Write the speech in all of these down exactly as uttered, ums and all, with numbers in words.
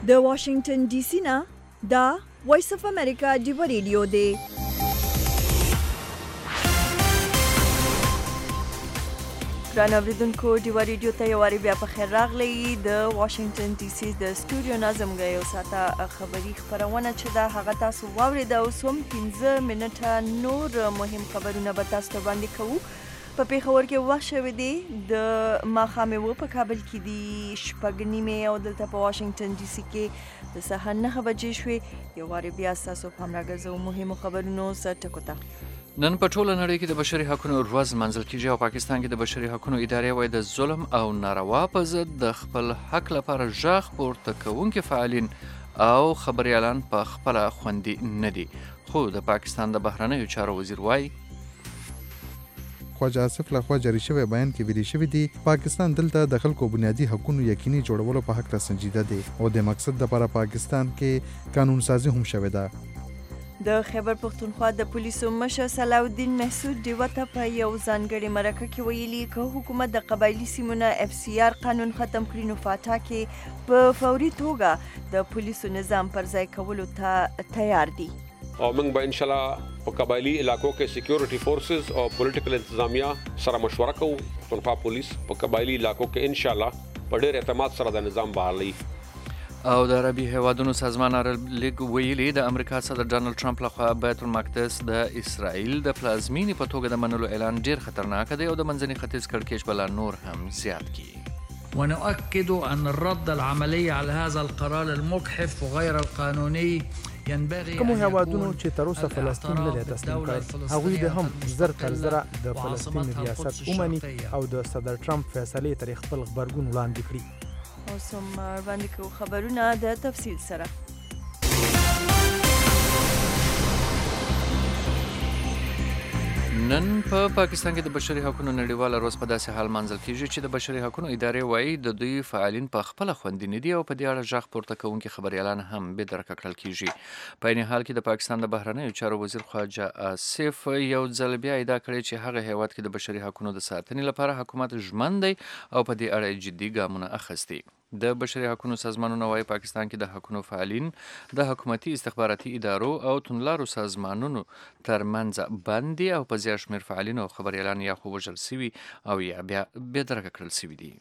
د واشنگټن ډي سي نه دا وایس اف امریکا ډیو ریډیو دی. ګران اوریدونکو ډیو ریډیو ته یو واری بیا په خیر راغلی. د واشنگټن ډي سي د سټوډیو نه زموږ یو ساعته خبري خپرونه چې ده هغه تاسو واورېده. اوس هم پنځه منټه نور مهم خبرونه به تاسو ته وړاندې کوو. په پیښور کې وخت شوی دی د ماښامې اوه په کابل کې دي شپږ نیمې او دلته په واشنګټن ډي سي کې د سهار نهه بجې شوې. یو وارې بیا ستاسو پام راګرځوو مهمو خبرونو سر ټکو ته. نن په ټوله نړۍ کې د بشري حقونو ورځ لمانځل کیږي او پاکستان کې د بشري حقونو ادارې وايي د ظلم او ناروا په ضد د خپل حق لپاره غږ پورته کوونکي فعالین او خبريالان په خپله خوندي نه دي. خو د پاکستان د بهرنیو چارو وزیر وايي خواجه آصف لخوا جاری شوی بیان کې ویلي شوی دی پاکستان دلته د خلکو بنیادی حقوقو یقیني جوړولو په حق سنجیده دی او د مقصد لپاره پاکستان کې قانون سازي هم شوی ده. د خیبر پختونخوا د پولیسو مشر صلاح الدین محسود ډیوه ته په یو ځانګړي مرکه کې ویلي که حکومت د قبایلي سیمونو اف سی آر قانون ختم کړي نو فاټا کې په فوري توګه د پولیسو نظام پر ځای کولو ته تیار دي. او موږ به ان شاء الله په قبایلی علاقو کې سکیورټي فورسز او پولیټیکل انتظامیه سره مشوره کوو. پختونخوا پولیس په قبایلی علاقو کې ان شاء الله په ډېر اعتماد سره د نظام بحالوي. او د عربي هیوادونو سازمان عرب لیگ ویلي د امریکا صدر ډانلډ ټرمپ لخوا بیت المقدس د اسرائیل د پلازمینې په توګه د منلو اعلان ډېر خطرناک دی او د منځني ختیځ کړکېچ بلا نور هم زیات کړي. ونؤكد أن الرد العملي على هذا القرار المجحف وغير القانوني کومو هیوادونو چې تر اوسه فلسطین نه دی تسلیم کړی هغوی به هم زر تر زره د فلسطین ریاست ومني او د صدر ټرمپ فیصلې تر خپل غبرګون وړاندې کړي. اوس هم وړاندې کوو خبرونه د تفصیل سره. نن په پاکستان کې د بشري حقوقو نړیواله ورځ په داسې حال منځل کیږي چې د بشري حقوقو ادارې وايي د دوی فعالین په خپله خوندي نه دي او په دې اړه غږ پورته کوونکي خبريالان هم بې درکه کړل کیږي. په عین حال کې د پاکستان د بهرنیو چارو وزیر خواجه آصف یو ځل بیا ادعا کړې چې هغه هیواد کې د بشري حقوقو د ساتنې لپاره حکومت ژمن دی او په دې اړه جدي ګامونه اخیستي. د بشري حقوقو سازمانونو وايي پاکستان کې د حقوقو فعالین د حکومتي استخباراتي ادارو او توندلارو سازمانونو ترمنځ بندي او په زیات شمېر فعالین او خبريالان یا خو وژل سوي او یا بیا بې درکه کړل سوي دي.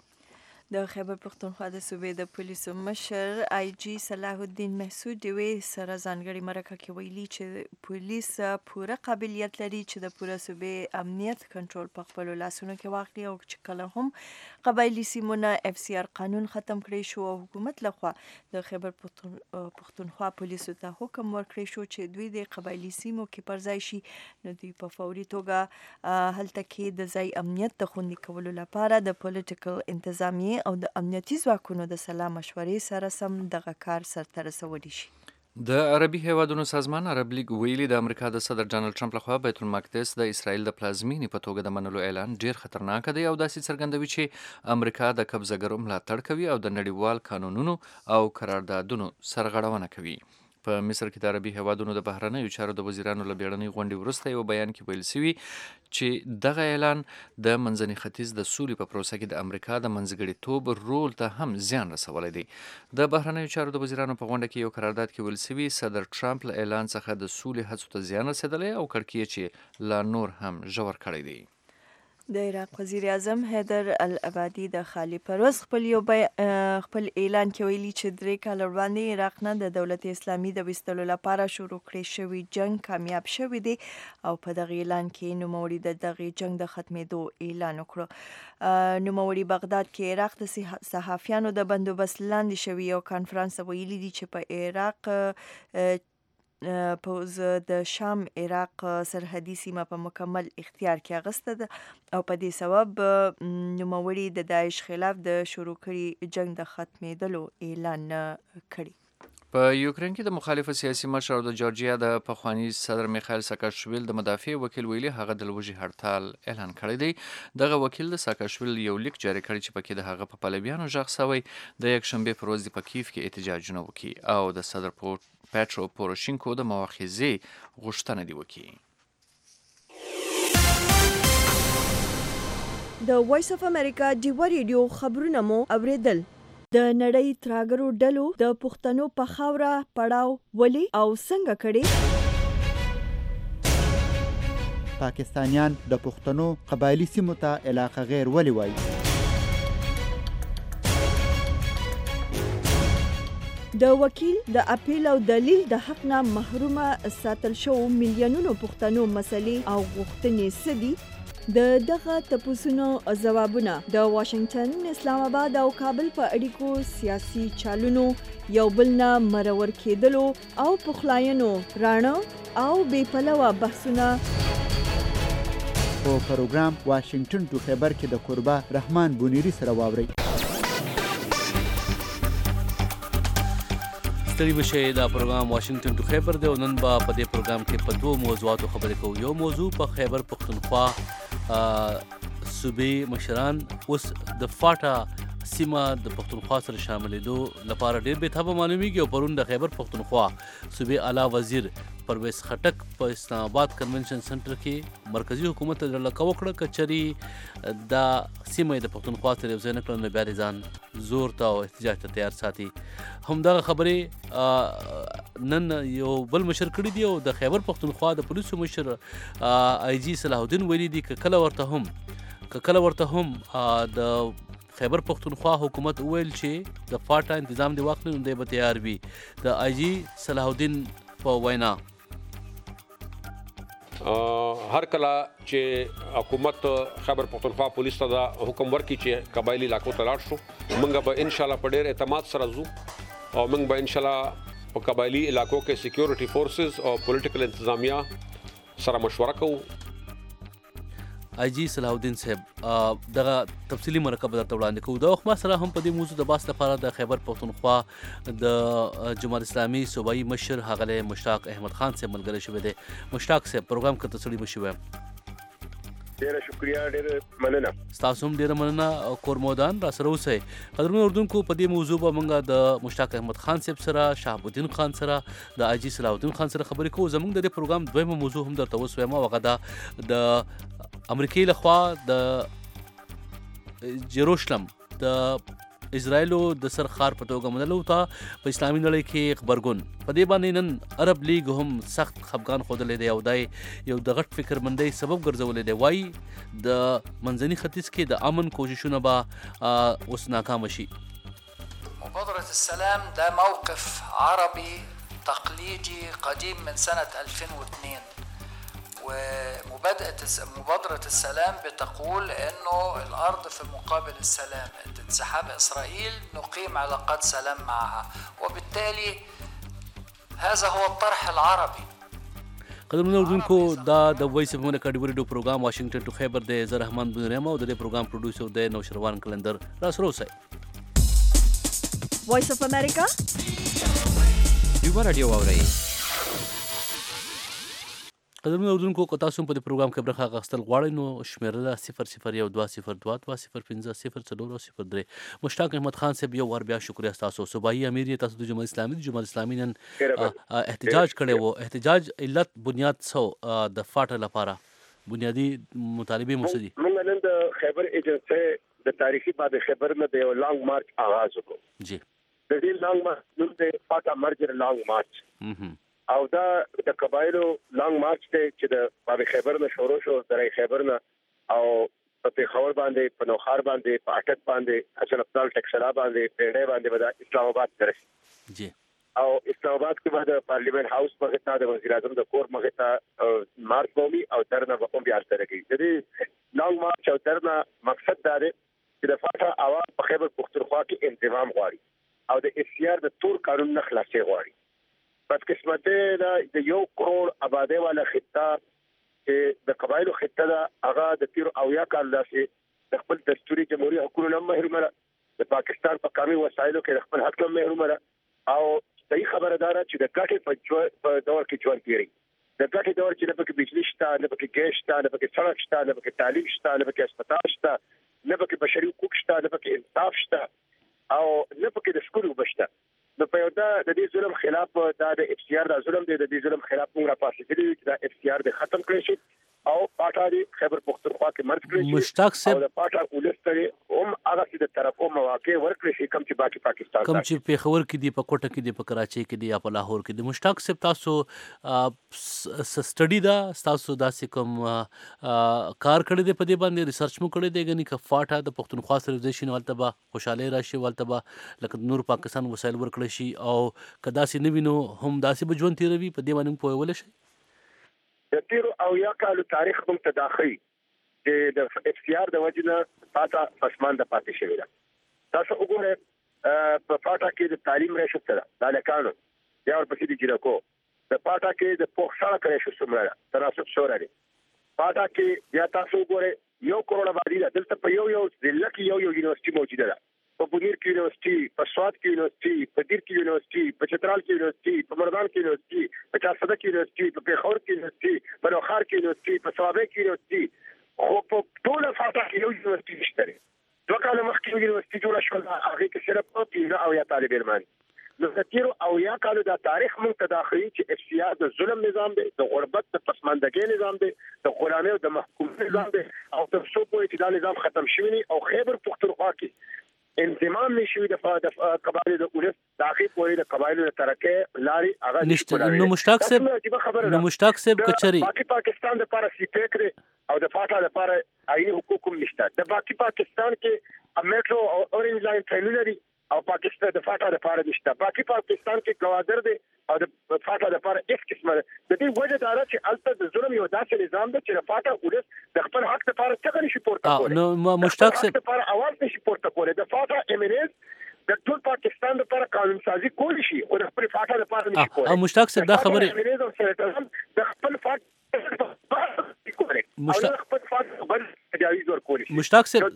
د خیبر پختونخوا د صوبې د پولیسو مشر آی جی صلاح الدین محسود ډیوې سره ځانګړي مرکه کې ویلي چې پولیس پوره قابلیت لري چې د پوره صوبې امنیت کنټرول په خپلو لاسونو کې واخلي او چې کله هم قبایلي سیمونه اف سی آر قانون ختم کړی شو او حکومت لخوا د خیبر پختونخوا پولیسو ته حکم ورکړی شو چې دوی د قبایلي سیمو کې پر ځای شي نو دوی په فوري توګه هلته کې د ځای امنیت د خوندي کولو لپاره د پولیټیکل انتظامیې او د امنیتي ځواکونو د سلا مشورې سره سم دغه کار سرته رسولی شي. د عربي هیوادونو سازمان عرب لیگ ویلي د امریکا د صدر ډانلډ ټرمپ لخوا بیت المقدس د اسرائیل د پلازمینې په توګه د منلو اعلان ډیر خطرناک دی او داسې څرګندوي چې امریکا د قبضه‌ګرو ملاتړ کوي او د نړیوال قانونونو او قراردادونو سرغړونه کوي. په مصر کې د عربي هیوادونو د بهرنیو چارو د وزیرانو له بیړنۍ غونډې وروسته یو بیان کې ویل شوي چې دغه اعلان د منځني ختیځ د سولې په پروسه کې د امریکا د منځګړیتوب رول ته هم زیان رسولی دی. د بهرنیو چارو د وزیرانو په غونډه کې یو قرارداد کې ویل شوي صدر ټرمپ له اعلان څخه د سولې هڅو ته زیان رسېدلی او کړکېچ یې لا نور هم ژور کړی دی. د عراق وزیر اعظم حیدر العبادي د خالي پروز خپل یو خپل اعلان کې ویلي چې درې کاله وړاندې عراق نه د دولت اسلامي د ویستلو لپاره شروع کړی شوی جنگ کامیاب شوی دی او په دغه اعلان کې نوموړي د دغه جنگ د ختمېدو اعلان وکړ. نوموړي بغداد کې عراق د صحافیانو د بندوبست لاندې شوی یو کانفرانس ویلي دی چې په عراق پوز د شام عراق سرحدي سیمه په مکمل اختیار کې اغسته ده او په دې سبب نوموړي د داعش خلاف د شروع کړي جنگ د ختمېدلو اعلان کړي. په یوکرين کې د مخالف سیاسي مشر او د جورجیا د پخوانی صدر میخایل ساکاشویل د مدافع وکیل ویلي هغه د لوږې هړتال اعلان کړی دی. دغه وکیل د ساکاشویل یو لیک جاری کړی چې پکې د هغه په پلویانو غږ شوی د یک شنبه پر ورځ په کیف کې احتجاجونه وکړي او د صدر پیټرو پوروشینکو د مواخذې غوښتنه دی وکړي. د وایس اف امریکا ډیو ریډیو خبرونه مو اوریدل. د نړۍ تراګرو ډلو د پښتنو په خاوره پړاو ولې او څنګه کړي؟ پاکستانیان د پښتنو قبایلی سیمو ته علاقه غیر ولې وایي؟ د وکیل د اپیل او دلیل د حق نه محرومه ساتل شو میلیونونو پښتنو مسلې او غوښتنې څه دي؟ د دغه تپوسونو ځوابونه د واشنگټن، اسلام آباد او کابل په اړیکو سیاسي چالونو یو بل نه مرور کېدلو او پخلاینو راڼه او بې پلوه بحثونه په پروګرام واشنگټن ټو خیبر کې د قربا رحمان بونیری سره واورئ. ستړي مشئ، دا پروګرام واشنگټن ټو خیبر دی او نن به په دې پروګرام کې په دوه موضوعاتو خبرې کوو. یو موضوع په خیبر پښتونخوا صوبې مشران اوس د فاټا سیمه د پښتونخوا سره شاملېدو لپاره ډېر بېتابه معلومیږي او پرون د خیبر پښتونخوا صوبې اعلی وزیر پرویز خټک په اسلام آباد کنونشن سنټر کې مرکزی حکومت ته لکه وکړه که چرې دا سیمه د پښتونخوا سره یو ځای نه کړل نو بیا دې ځان زور ته او احتجاج ته تیار ساتي. همدغه خبرې نن یو بل مشر کړي دي او د خیبر پښتونخوا د پولیسو مشر آی جي صلاح الدین ویلي دي که کله ورته هم که کله ورته هم د خیبر پښتونخوا حکومت وویل چې د فاټا انتظام دی واخلي نو دی به تیار وي. د آی جي صلاح الدین په وینا هر کله چې حکومت خیبر پښتونخوا پولیس ته دا حکم ورکړي چې قبایلی علاقو ته لاړ شو، موږ به ان شاء الله په ډېر اعتماد سره ځو او موږ به ان شاء الله په قبایلی علاقو کې سکیورټي فورسز او پولیټیکل انتظامیه سره مشوره کوو. آی جي صلاح الدین صاحب دغه تفصیلی مرکه به درته وړاندې کوو. د وخت ما سره هم په دې موضوع د بحث لپاره د خیبر پښتونخوا د جماعت اسلامي صوبایي مشر ښاغلی مشتاق احمد خان صاحب ملګری شوی دی. مشتاق صاحب پروګرام کې تسړي به شوی. ډیره شکریہ، ډیره مننه. ستاسو هم ډیره مننه کورمودان را سره اوسئ. قدرمنو اردوونکو، په دې موضوع به موږ د مشتاق احمد خان صاحب سره، شهاب الدین خان سره، د آی جي صلاح الدین خان سره خبرې کوو. زموږ د دې پروګرام دویمه موضوع هم درته وسویم او هغه دا د امریکای لخوا د جیروشلم د اسرائیلو د سر خار په توګه منلو ته په اسلامي نړۍ کې خبرګون په دې باندې نن عرب لیگ هم سخت خفګان ښودلی دی او دا یو د غټ فکرمندۍ سبب ګرځولی دی. وایي د منځني ختیځ کې د امن کوششونه به اوس ناکامه شي. مبادرة السلام ده موقف عربي تقليدي قديم من سنة ألفين واثنين، ومبادرة مبادرة السلام بتقول انه الارض في مقابل السلام، انسحاب اسرائيل نقيم علاقات سلام معها، وبالتالي هذا هو الطرح العربي. قدرمنو اردوونکو، دا د وایس اف امریکا د ورډیو پروګرام واشنگټن ټو خیبر دی. زه رحمان بنوریم او د دې پروګرام پروډوسر دی نوشروان کلندر. را سره اوسئ. وایس اف امریکا یو رادیو واورئ. قدرمنو اردوونکو، که تاسو هم په دې پروګرام کې برخه اخیستل غواړئ نو شمېره ده صفر صفر یو دوه صفر دوه دوه صفر پنځه صفر څلور او صفر درې. مشتاق احمد خان صاحب یو وار بیا شکریه ستاسو. صوبایي امیر یې تاسو د جمهوریت اسلامي د جمهوریت اسلامي نن احتجاج کړی و. احتجاج علت بنیاد څه د فاټا لپاره بنیادي مطالبې مو څه دي؟ موږ نن د خیبر ایجنسۍ د تاریخي باب خیبر نه د یو لانګ مارچ آغاز وکړو. جی د دې لانګ مارچ نوم دی فاټا مرجر لانګ مارچ او دا د قبایلو لانګ مارچ دی چې د باب خیبر نه شروع شو، درې خیبر نه او په پیښور باندې، په نوخار باندې، په اټک باندې، حسن ابدال ټکسلا باندې، پیډه باندې به اسلام آباد ترسي. جی او اسلام آباد کې بعد پارلیمنت هاوس مخه ته د وزیر اعظم د کور مخه ته مارچ کومي او درنه به کوم بیا سره کوي. د دې لانګ مارچ او درنه مقصد دا دی چې د فاټا عوام په خیبر پښتونخوا کې انضمام غواړي او د اف سی آر د تور قانون نه خلاصي غواړي. بدقسمته دا د یو کروڑ آبادی والا خطه چې د قبایلو خطه دا هغه د تیر او یا کال داسې د خپل دستوري جمهوریت حکومت هم محرومه ده، د پاکستان په قومي وسایلو کې د خپل حق هم محرومه ده او صحیح خبره ده چې د ګټې په دور کې ژوند کوي. د ګټې دور چې نه پکې بجلی شته، نه پکې ګیس شته، نه پکې سړک شته، نه پکې تعلیم شته، نه پکې هسپتال شته، نه پکې بشري حقوق شته، نه پکې انصاف شته او نه پکې د سکول وبشته. نو په یو دا د دې ظلم خلاف دا د اف سی آر د ظلم دی، د دې ظلم خلاف موږ راپاسېدلي چې دا اف سی آر د ختم کړی شي او او پاټا دی خیبر پختونخوا کې مرګ کړی مشتاق صاحب او د پاټا ولس ته هم هغه چې د طرفو مواقع ورکړي شي کوم چې باقي پاکستان کوم چې پیښور کې دی په کوټه کې دی په کراچۍ کې دی یا په لاهور کې دی مشتاق صاحب تاسو سټډي دا تاسو داسې کوم کار کړی دی په دې باندې ریسرچ مو کړی دی غني ک فاټا د پختونخوا سره د شین ولته به خوشاله راشي ولته به لکه نور پاکستان وسایل ورکړي شي او کدا سي نوینو هم داسې بجون تیروي په دې باندې په ول شي د تیر او یا کال تاریخ کوم تداخل چې د اف سی آر د وجنه پاتا پسمان د پاتې شوی دا تاسو وګورئ په پاتا کې د تعلیم ریشو سره د لکانو یا ورپسې د جیرکو د پاتا کې د پوښتنه کړې شو سمره تناسب شورای پاتا کې یا تاسو وګورئ یو کروڑ آبادی ده دلته په یو یو ضلع کې یو یو یونیورسيټي موجوده ده په بونیر کې یونیورسيټي په سواد کې یونیورسيټي په دیر کې یونیورسيټي په چترال کې یونیورسيټي په مردان کې یونیورسيټي په چارسده کې یونیورسيټي په پیښور کې یونیورسيټي په لوخار کې یونیورسيټي په صوابه کې یونیورسيټي خو په ټول فاټا کې یو یونیورسيټي شته دوه کاله مخکې یونیورسيټي جوړه شو هغه کې صرف په پیژه او یا طالب علم نو ستیرو او یا کالو دا تاریخ مونږ تداخلي چې اف سی آر د ظلم نظام دی د غربت د پسماندګۍ نظام دی د غلامۍ او د محکومۍ نظام دی او تر څو پورې چې دا نظام ختم شوی نه او خیبر پختونخوا کې انضمام نشوي د قبایلو د اولس داخلي پورې د قبایلو د ترکه لاري هغه نشته نو مشتاق صاحب نو مشتاق صاحب کچري باقي پاکستان د لپاره سی فکر او د فاټا لپاره آئینی حقوق هم نشته د باقي پاکستان کې میټرو او اورنج لاین ټرینونه دي او پاکستان د فاټا لپاره نشته باقي پاکستان کې گوادر دي او د فاټا لپاره هیڅ قسمه د دې وجه دا چې البته د ظلم یو داسې نظام دی چې د فاټا ولس د خپل حق لپاره څنګه نشي پورته کولی نو مشتاق صاحب لپاره اواز نشي پورته کولی د فاټا امنیت د ټول پاکستان لپاره قانون سازي کولی شي او د خپل فاټا لپاره نشي کولی او مشتاق صاحب دا خبره د خپل فاټا مشتاق صاحب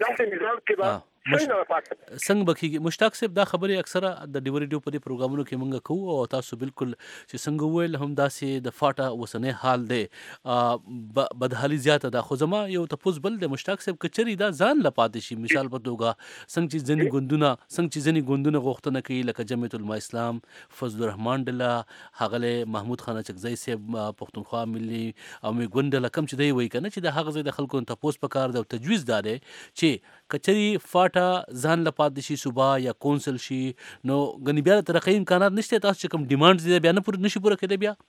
څنګه بکیږي مشتاق صاحب دا خبره اکثره د ډیو ریډیو په پروګرامونو کې مونږ کوو او تاسو بالکل چې څنګه ویل هم داسې د فاټا وسنه حال دی بدحالي زیاته ده خو زما یو تاسو بل د مشتاق صاحب کچري دا ځان لپاتې شي مثال په توګه څنګه چې ځنی ګوندونه څنګه چې ځنی ګوندونه غوښتنه کوي لکه جمعیت العلماء اسلام فضل الرحمن ډله هغه محمود خان چکزی صاحب پښتونخوا ملي او می ګوند لکم چې دی وای کنه چې د هغه د خلکو ته پوس پکار د تجویز دار چې کچري فاټا ځان لپاره شي صوبا یا کونسل شي نو غنی بیا ترقی امکانات نشته تاسو چې کوم ډیماندز دي بیا نه پوره نشي پوره کېدی بیا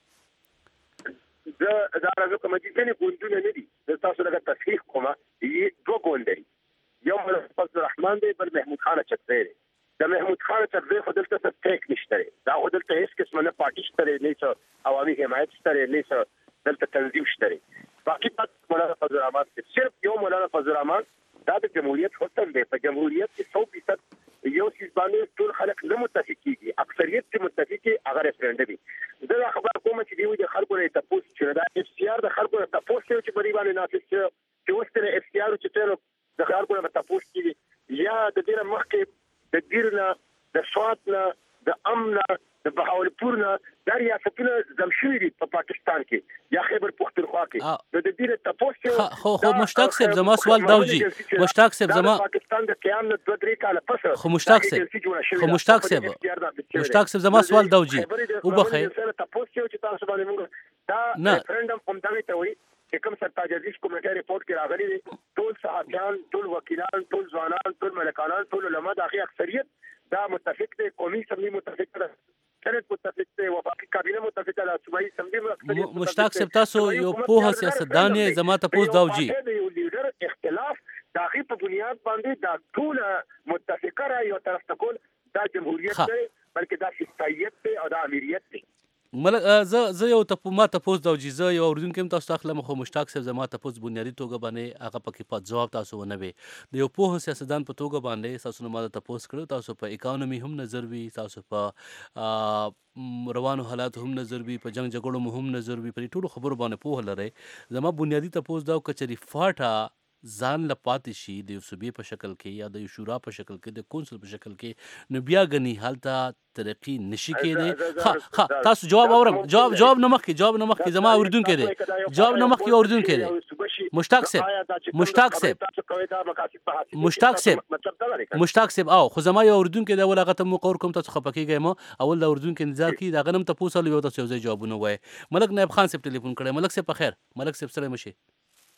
زه دا راځم کوم چې کني ګوندونه نه دي تاسو لکه تصحیح کومه یي دوه ګوند دي یو فضل الرحمن دی بل محمود خان چکزی دی د محمود خان چکزی خو دلته څه ټیک نشته دا خو دلته هیڅ قسم نه پارټي شته نه څه عوامي حمایت شته نه څه دلته تنظیم شته باقي پات مولانا فضل الرحمن صرف یو مولانا فضل الرحمن دا د جمهوریت حسن دی په جمهوریت کې سو فیصد یو سیس باندې ټول خلک نه متفق کیږي اکثریت چې متفق کی هغه ریفرندم دی دا خبر کوم چې دی د خلکو نه تاسو چې دا اف سی آر د خلکو نه تاسو چې په ریبانه نافذ چې وستره اف سی آر چې ټول د خلکو نه تاسو کیږي یا د دې مخکې د دیرنا د سواتنا د امنا د بهاولپور نه دا ریاستونه زمشوي دي په پاکستان کې یا خیبر پختونخوا کې د دې تاسو خو خو مشتاق صاحب زما سوال داوجي مشتاق صاحب زما پاکستان د قیام نه دوه درې کال پس خو مشتاق صاحب خو مشتاق صاحب مشتاق صاحب زما سوال داوجي او بخیر تاسو چې تاسو باندې موږ دا ریفرندم کوم دا ته وي چې کوم سرتاج عزیز کمیټه ریپورت کې راغلي دي ټول صحافیان ټول وکیلان ټول ځوانان ټول ملکانان ټول علما د اکثریت دا متفق دي قومي سمې متفق ده سنت متفق دی وفاقي کابینه متفقه ده صوبایي اسمبلی مشتاق صاحب تاسو یو پوهه سیاستدان یې زما ته پوس داوجي یو لیډر اختلاف د هغې په بنیاد باندې دا ټول متفقه را یو طرف ته کول دا جمهوریت دی بلکې دا شایعیت دی او دا امیریت دی ملک زه زه یو ته ما ته پوس داوجي زه یو اوردونکو تاسو ته خپل مخ مشتاق صاحب زما ته پوس بنیادی توګه باندې هغه پکې په جواب تاسو ونه وي د یو پوه سیاستدان په توګه باندې تاسو نه ما ته پوس کړو تاسو په اکانومي هم نظر وي تاسو په روانو حالات هم نظر وي په جنگ جګړو هم نظر وي په ټولو خبرو باندې پوه لري زما بنیادی ته پوس داو کچري فاټا ځان لپاتې شي د یو صوبې په شکل کې یا د یو شورا په شکل کې د کونسل په شکل کې نو بیا غني حالت ترقی نشي کېدی ها ها تاسو جواب اورم جواب جواب نه مخکې جواب نه مخکې زما اردن کې دی جواب نه مخکې اردن کې دی مشتاق صاحب مشتاق صاحب مشتاق صاحب مشتاق صاحب او خو زما یو اردن کې دی ولغه ته مقور کوم تاسو خپکیږئ مو اول د اردن کې انتظار کی دا غنم ته پوسل یو تاسو یو جوابونه وای ملک نائب خان صاحب ټلیفون کړي ملک صاحب په خیر ملک صاحب سره مشي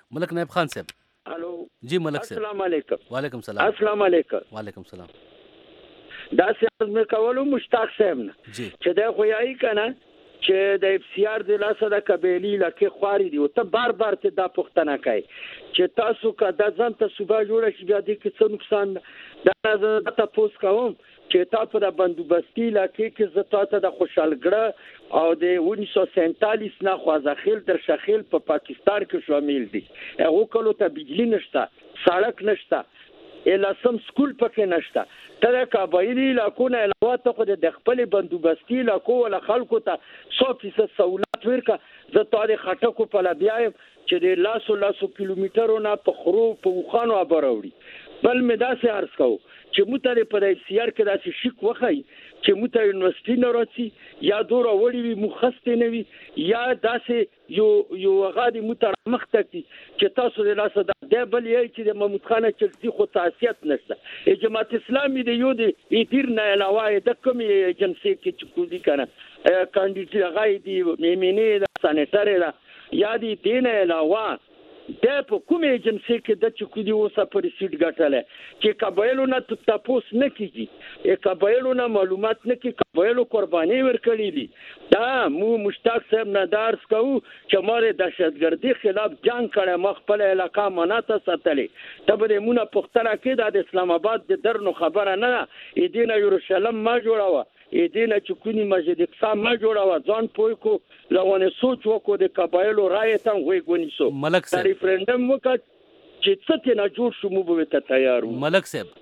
ملک نائب خان صاحب. الو جی ملک صاحب. السلام علیکم. وعلیکم السلام. السلام علیکم. وعلیکم السلام. دا سیاست مې کولو مشتاق صاحب نه چې دا خو یې کنه چې د اف سی آر د لاسه د قبیلی لکه خواري دی او ته بار بار ته دا پوښتنه کوي چې تاسو که د ځان ته صوبه جوړه شي بیا د څه نقصان دا زه تاسو کوم چې تاسو د بندوبستي لکه کې زه تاسو د خوشالګړه او د انیس سو سینتالیس نه خوازخیل در شخیل په پاکستان کې شامل دي. هغه کولو ته بجلی نشته، سړک نشته، الا سم سکول پکې نشته. تر قبایلی علاقونه علاوه ته د خپل بندوبستي علاقو ول خلکو ته څو فیصد سہولت ورکا. زه تاریخ خټکو په لبیایم چې د لاسو لاسو کیلومترونو په خرو په وخانو ابروړي. بل مې داسې عرض کوم چې موږ په دې سیار کې داسې شک وخی چې موږ ته یونیورسيټي نه راځي یا دورا وړي وي مخسته نه وي یا داسې یو یو غادي موږ مخته کی چې تاسو د لاسه د بل یې چې د محمود خان چلتي خو تاسیت نشته. جماعت اسلامي د یو د ایدیر نه علاوه د کوم ایجنسی کې چې کو دي کنه کاندیدټ غای دی میمنه د سانیټر دا یا دی دین علاوه د په کوم ایجنسی کې د چکودي اوسه پر سیټ غټاله چې قبایلو نه تاسو نه کیږي ا قبایلو نه معلومات نه کی قبایلو قرباني ورکړي دي. دا مو مشتاق صاحب نه دارس کو چې ماره دهشتګردي خلاف جنگ کړه مخبل علاقہ مناته ساتلې تبه مونږه پختره کې د اسلام آباد د درنو خبره نه ا دینه یروشلم ما جوړاوه ا دینه چکونی مسجد اقصا ما جوړاوه ځان پوي کو لونه سوچ وکړو د قبایلو رائے ته وې ګونیسو ملک صاحب ریفرندم وکړ چې څه ته نه جوړ شو مو به ته تیار وو. ملک صاحب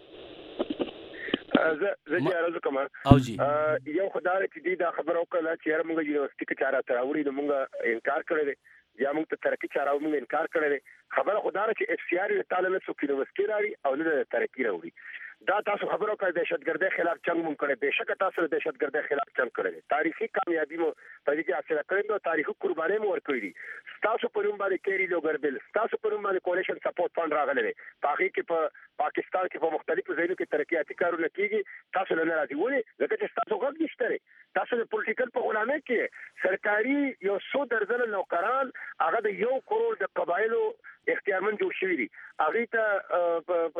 زه زه یاره کوم او جی یو خدای چې دا خبر وکړه چې هر موږ یونیورسيټي کې چاره تراوري نو موږ انکار کړی یا موږ ته ترقی چاره موږ انکار کړی. خبره خدای چې اف سی آر تعالی له څوک یونیورسيټي راړي او نه ترقی راوړي. دا تاسو خبرو کوي دهشتګردۍ خلاف جنگ مونږ کړی بهشکه تاسو د دهشتګردۍ خلاف جنگ کړی تاریخي کامیابی مو په دې کې حاصل کړی نو تاریخي قرباني مو ورکړي دي. تاسو په نوم باندې کېری لوګربل تاسو په نوم باندې کولیشن سپورټ فند راغلی دی پاکي کې په پاکستان کې په مختلفو ځایونو کې ترقیاتي کارونه کیږي تاسو نه راځي ولې ځکه چې تاسو غږ نشته تاسو د پولیټیکل په غلامه کې سرکاري یو څو درجن نوکران هغه د یو کروڑ د قبایلو اختیارمن جوړ شوی دي هغه ته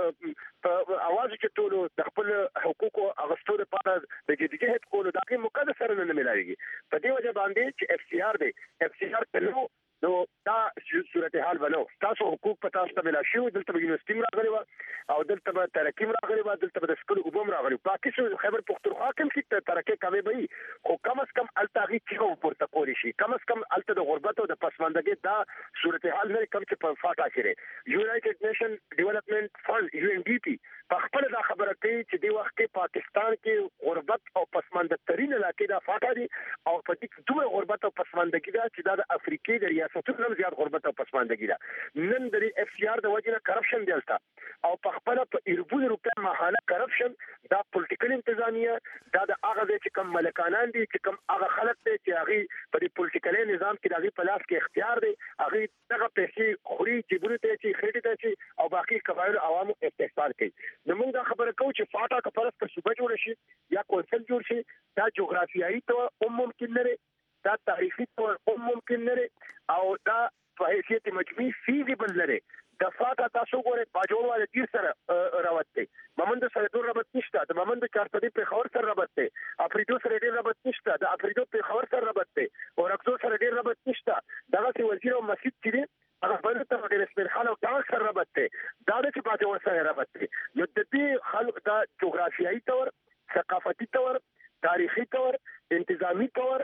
په اواز کې ټول د خپل حقوقو اغستو لپاره د جديجهت کولو دغه مقدس سره نه ملایږي. په دې وجه باندې چې اف سی آر دی اف سی آر په نو دا صورتحال بنو تاسو حقوق په تاسو ته ملا شو دلته به یونیورسيټي راغلی و او دلته به ترقی راغلی و دلته به د سکول وبم راغلی پاکستان خیبر پختونخوا کوم کې ترقی کوي به خو کم از کم التاغي چې ورته کولی شي کم از کم الته د غربت او د پسماندګۍ دا صورتحال نه کم چې په فاټا کې یونایټډ نیشن ډیولپمنٹ فند یو ان ډی پی په خپل دا خبره کوي چې د وخت کې پاکستان کې غربت او پسماندګۍ نه لاکې دا فاټا دي او په دې دوه غربت او پسماندګۍ دا چې د افریقې د ریاستونو نن زیات غربت او پسماندګي ده نن د اف سی آر د وجنه کرپشن دلته او په خپل په اربون روپیا ماهانه کرپشن دا پولیټیکل انتظامیه دا د هغه چې کم ملکانان دي چې کم هغه خلک دي چې هغه په دې پولیټیکل نظام کې دغه په لاس کې اختیار دي هغه دغه پیسې خوري چې بونه ته چې خېټه ته چې او باقي قبایل عوامو استحصال کوي. نو موږ دا خبره کوو چې فاټا کا پرس په صوبه جوړ شي یا کونسل جوړ شي دا جغرافیایي ته ممکن نه دا تاریخي طور هم ممکن نه او دا په حیثیت مجموعي فیزیبل لري. د فاټا تاسو ګورئ باجوړ والے دیر سره راوت دی ممند سره دور رابط نشته د ممند چارپدی په خور سره رابط دی افریدو سره ډیر رابط نشته د افریدو په خور سره رابط دی او رکزو سره ډیر رابط نشته دغه سی وزیر او مسجد چې هغه باندې ته د رسمي خان او تاج سره رابط دی دا د چې باجوړ سره رابط دی. نو د دې خلک دا جغرافیایي تور ثقافتي تور تاریخي تور انتظامی تور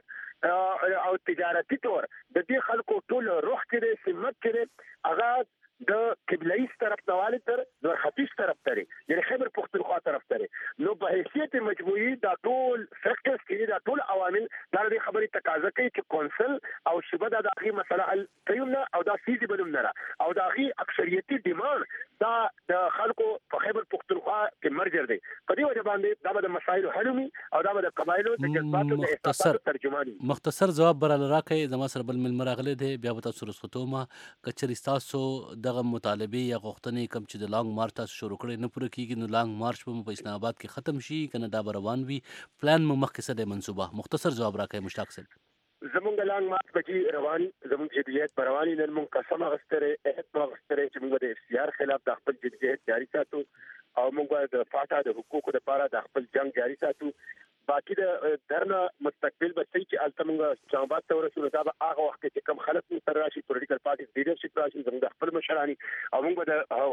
او تجارتي تور د دې خلکو ټول روح کې سمت کې هغه د قبله‌ای طرف نواله تر د ختیځ طرف ترې یعنی خیبر پختونخوا طرف ترې نو په حیثیت مجموعي دا ټول فیکټرز کې دا ټول عوامل دا د خبرې تقاضا کوي چې کونسل او شبه د دغه مسله حل کوي او دا فیزیبل نه او دا غي اکثریتي ډیماند دا د خلکو په خیبر پختونخوا کې مرجر دی په دې وجه باندې دا د مسایل حلومي او دا د قبایلو د جذباتو د احساساتو ترجمانی. مختصر جواب براله راکې زما سره بل مل مراغله دی بیا به تاسو رسختو ما کچري تاسو دغه مطالبه یا غوښتنې کم چې د لانګ مارچ تاسو شروع کړي نه پوره کیږي نو لانګ مارچ په اسلام آباد کې ختم شي کنه دا روان وي پلان مو مخکې څه دی منصوبه مختصر جواب راکړئ مشتاق صاحب. زمونږ لانګ مارچ بچي رواني زمونږ جديت رواني نن مونږ قسم غستره اهت غستره چې موږ د اف سی آر خلاف د خپل جديت جاری ساتو او موږ د فاټا د حقوقو لپاره د خپل جنگ جاری ساتو. باقي د درنه مستقبل به صحیح چې التمنګ چانبات ته ورسول دا به هغه وخت چې کم خلک مستر راشي پولیټیکل پارټي لیډرشپ راشي زموږ خپل مشرانی او موږ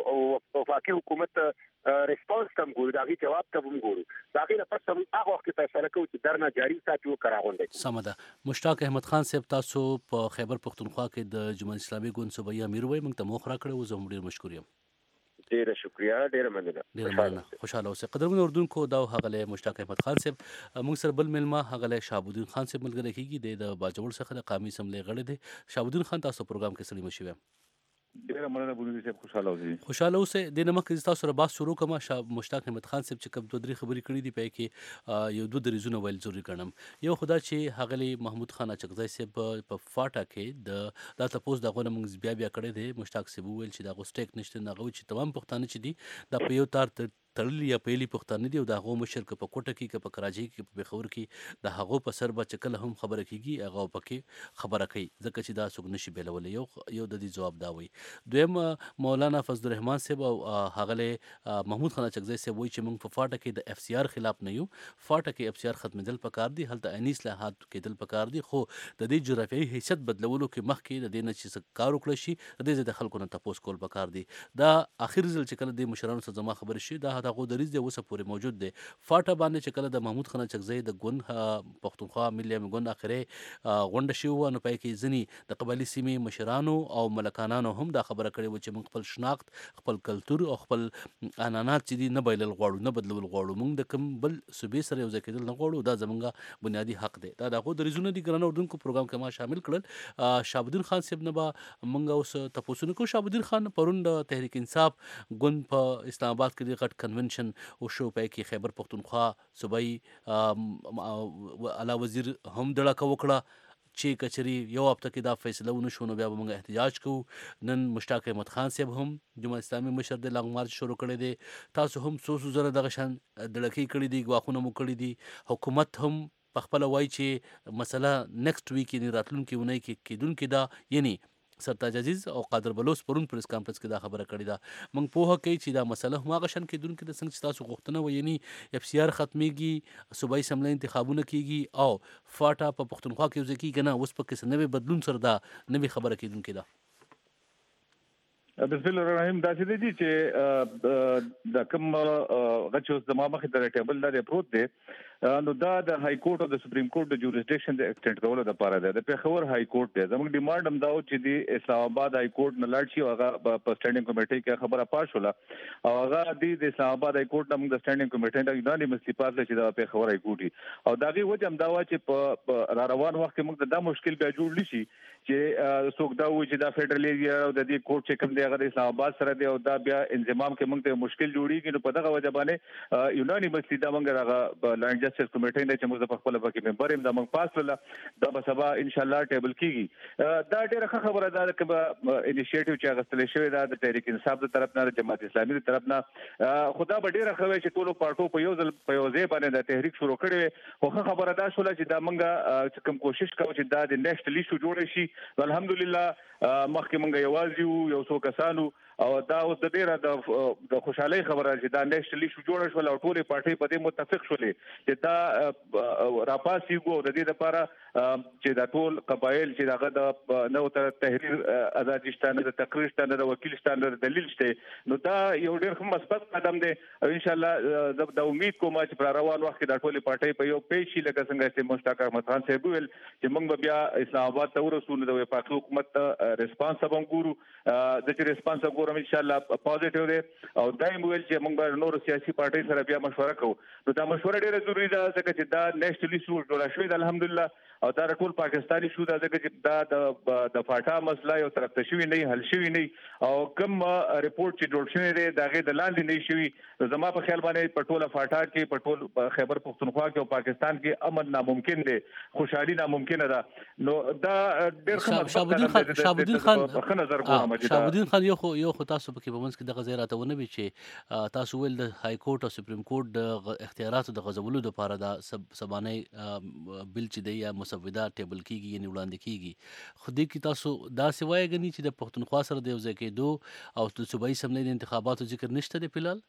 د وفاقي حکومت ریسپانس کم ګورو دا غي جواب ته هم ګورو دا غي نه پس هغه وخت فیصله کوي چې درنه جاری ساتو کراغونډي. سمده مشتاق احمد خان صاحب تاسو په خیبر پختونخوا کې د جمهوریت اسلامي ګوند صوبایي امیر وای موږ ته موخ را کړو زه هم ډیر مشکور یم. ډیره شکریا ډیره مننه ډیره مننه خوشاله اوسئ. قدرمن اردوونکو دا هغه مشتاق احمد خان صاحب موږ سره بل ملما هغه شهاب الدین خان صاحب ملګری کیږي د باجوړ څخه د قومي اسمبلی غړی دی. شهاب الدین خان تاسو پروګرام کې سلیم شوی ډیره مننه بونی صاحب خوشاله اوسئ. خوشاله اوسئ. د نمک تاسو سره باس شروع کوم. شهاب مشتاق احمد خان صاحب چې کوم دوه درې خبرې کړې دي په کې یو دوه دریزونه ویل ضروري ګڼم. یو خدا چې هغلی محمود خان اچکزی صاحب په فاټا کې د دا تاسو د غوړم بیا بیا کړی دی. مشتاق صاحب ویل چې دا غو سټیک نشته نه غو چې تمام پښتانه چې دي دا په یو تار تړلی یا پیلی پښتانه دي او د هغو مشر که په کوټه کې که په کراچۍ کې په پېښور کې د هغو په سر به چې کله هم خبره کېږي هغه پکې خبره کوي ځکه چې دا څوک نشي بیلولی. یو یو د دې ځواب دا وایي. دویم مولانا فضل الرحمن صاحب او هغلی محمود خان اچکزی صاحب وایي چې موږ په فاټه کې د اف سی آر خلاف نه یو. فاټه کې اف سی آر ختمېدل پکار دي هلته عیني اصلاحات کېدل پکار دي خو د دې جغرافیایي حیثیت بدلولو کې مخکې د دې نه چې کار وکړی شي د دې ځای د خلکو نه تپوس کول پکار دي. دا اخر ځل چې کله د مشرانو سره زما خبرې شي دا هغو دریځ دی اوسه پورې موجود دی. فاټا باندې چې کله د محمود خان اچکزی د ګوند پښتونخوا ملي ګوند اخري غونډه شوې وه نو پای کې ځینې د قبایلي سیمې مشرانو او ملکانانو هم دا خبره کړې وه چې موږ خپل شناخت خپل کلتور او خپل عنعنات چې دي نه بایلل غواړو نه بدلول غواړو. موږ د کوم بل صوبې سره یو ځای کېدل نه غواړو. دا زموږ بنیادي حق دی. دا د هغو دریځونه دي ګرانه اردوونکو پروګرام کې ما شامل کړل. شهاب الدین خان صاحب نه به موږ اوس تپوسونه کوو. شهاب الدین خان پرون د تحریک انصاف ګوند په اسلام آباد کې د غټ کنونشن شو پای کې خیبر پختونخوا صوبایي اعلی وزیر هم دړکه وکړه چې کچري یو هفته کې دا فیصله ونه شو نو بیا به موږ احتجاج کوو. نن مشتاق احمد خان صاحب هم جمهوریت اسلامي مشر د لانګ مارچ شروع کړی دی. تاسو هم څو څو زره دغه شان دړکې کړي دي ګواښونه مو کړي دي. حکومت هم په خپله وایي چې مسله نیکسټ ویک یعنې راتلونکې اونۍ کې کېدونکې ده. یعنی سرتاج عزیز او قادر بلوچ پرون پریس کانفرنس کې دا خبره کړې ده. موږ پوهه کوي چې دا مسله هم هغه شان کېدونکې ده څنګه چې تاسو غوښتنه وه یعنې اف سی آر ختمېږي صوبایي اسمبلی انتخابونه کېږي او فاټا په پښتونخوا کې یو ځای کېږي نه اوس پکې څه نوی بدلون سره دا نوې خبره کېدونکې ده. بسم الله الرحمن الرحیم. دا چې دی چې د کوم غچ اوس زما مخې ته ټیبل لري پروت دی نو دا د های کورټ او د سپریم کورټ د جوریسډکشن د ایکسټنډ کولو لپاره دی. د پیښور های کورټ دی. زموږ ډیمانډ هم دا و چې د اسلام آباد های کورټ نه لاړ شي او هغه په سټینډینګ کمیټې کې خبره پاس شوله او هغه د اسلام آباد های کورټ نه موږ د سټینډینګ کمیټې نه یونانیمسلی پاس کړل چې د پیښور های کورټ او دا غي وجه هم دا و چې په را روان وخت کې موږ دا مشکل بیا جوړ لشي چې څوک دا و چې دا فدرل ایریا او د دې کورټ چې کوم دی هغه د اسلام آباد سره دی او دا بیا انضمام کې موږ ته مشکل جوړیږي. نو په دغه وجه باندې یونانیمسلی دا موږ هغه لاند جسټس کمیټې نه موږ په خپل پکې ممبر هم د موږ پاس کړل دا به سبا ان شاء الله ټیبل کیږي. دا ډیره ښه خبره ده چې انیشیټیو چې اخیستل شوی دا د تحریک انصاف د طرف نه د جماعت اسلامي د طرف نه خدا به ډیره ښه وي چې ټولو پارټو په یو ځل په یو ځای باندې د تحریک شروع کړي. خو ښه خبره ده شوله چې دا موږ کوم کوشش کوو چې دا د نیکسټ لیسټ جوړ شي. الحمدلله مخکې موږ یوازې یو څو کسانو او دا اوس د ډیره د خوشحالۍ خبره چې دا نیشنل ایشو جوړ شول او ټولې پارټۍ په دې متفق شولې چې دا راپاسېږو د دې لپاره چې دا ټول قبایل چې دغه د نو ته تحریر ازادي شته نه د تقریر شته نه د وکیل شته نه د دلیل شته نو دا یو ډیر ښه مثبت قدم دی. ان شاء الله زه د امید کوم چې پر روان وخت کې دا ټولې پارټۍ په یو پیش شي لکه څنګه چې مشتاق احمد خان صاحب ویل چې موږ بیا اسلام آباد ته ورسو نو د وفاقي حکومت ریسپانس هم ګورو د چې ریسپانس ګورو ان شاء الله پوزټیو دی او دایم ویل چې موږ به نور سیاسي پارټۍ سره بیا مشوره کوو. نو دا مشوره ډیره ضروری ده ځکه چې دا نیشنل ایشو جوړ شوی د الحمدلله او دا ټول پاکستاني شو دا ځکه چې دا د د فاټا مسله یو طرف ته شوی نه حل شوی نه او کوم ریپورت چې جوړ شوی دی دا غي د لاندې نه شوی. زما په خیال باندې په ټوله فاټا کې په ټول خیبر پختونخوا کې او پاکستان کې امن ناممکن دی خوشحالي ناممکن ده. نو دا ډیر ښه شهاب الدین خان شهاب الدین خان شهاب الدین خان یو خو یو خو تاسو پکې په منځ کې دغه ځای راته ونه وي چې تاسو ویل د های کورټ او سپریم کورټ د اختیاراتو د غځولو لپاره دا سبانه بل چې دی یا مسوده ټیبل کیږي یعنی وړاندې کیږي خو دې کې تاسو دا سوای غني چې د پښتونخوا سره د یو ځای کېدو او د صوبایي اسمبلی د انتخاباتو ذکر نشته دی فلال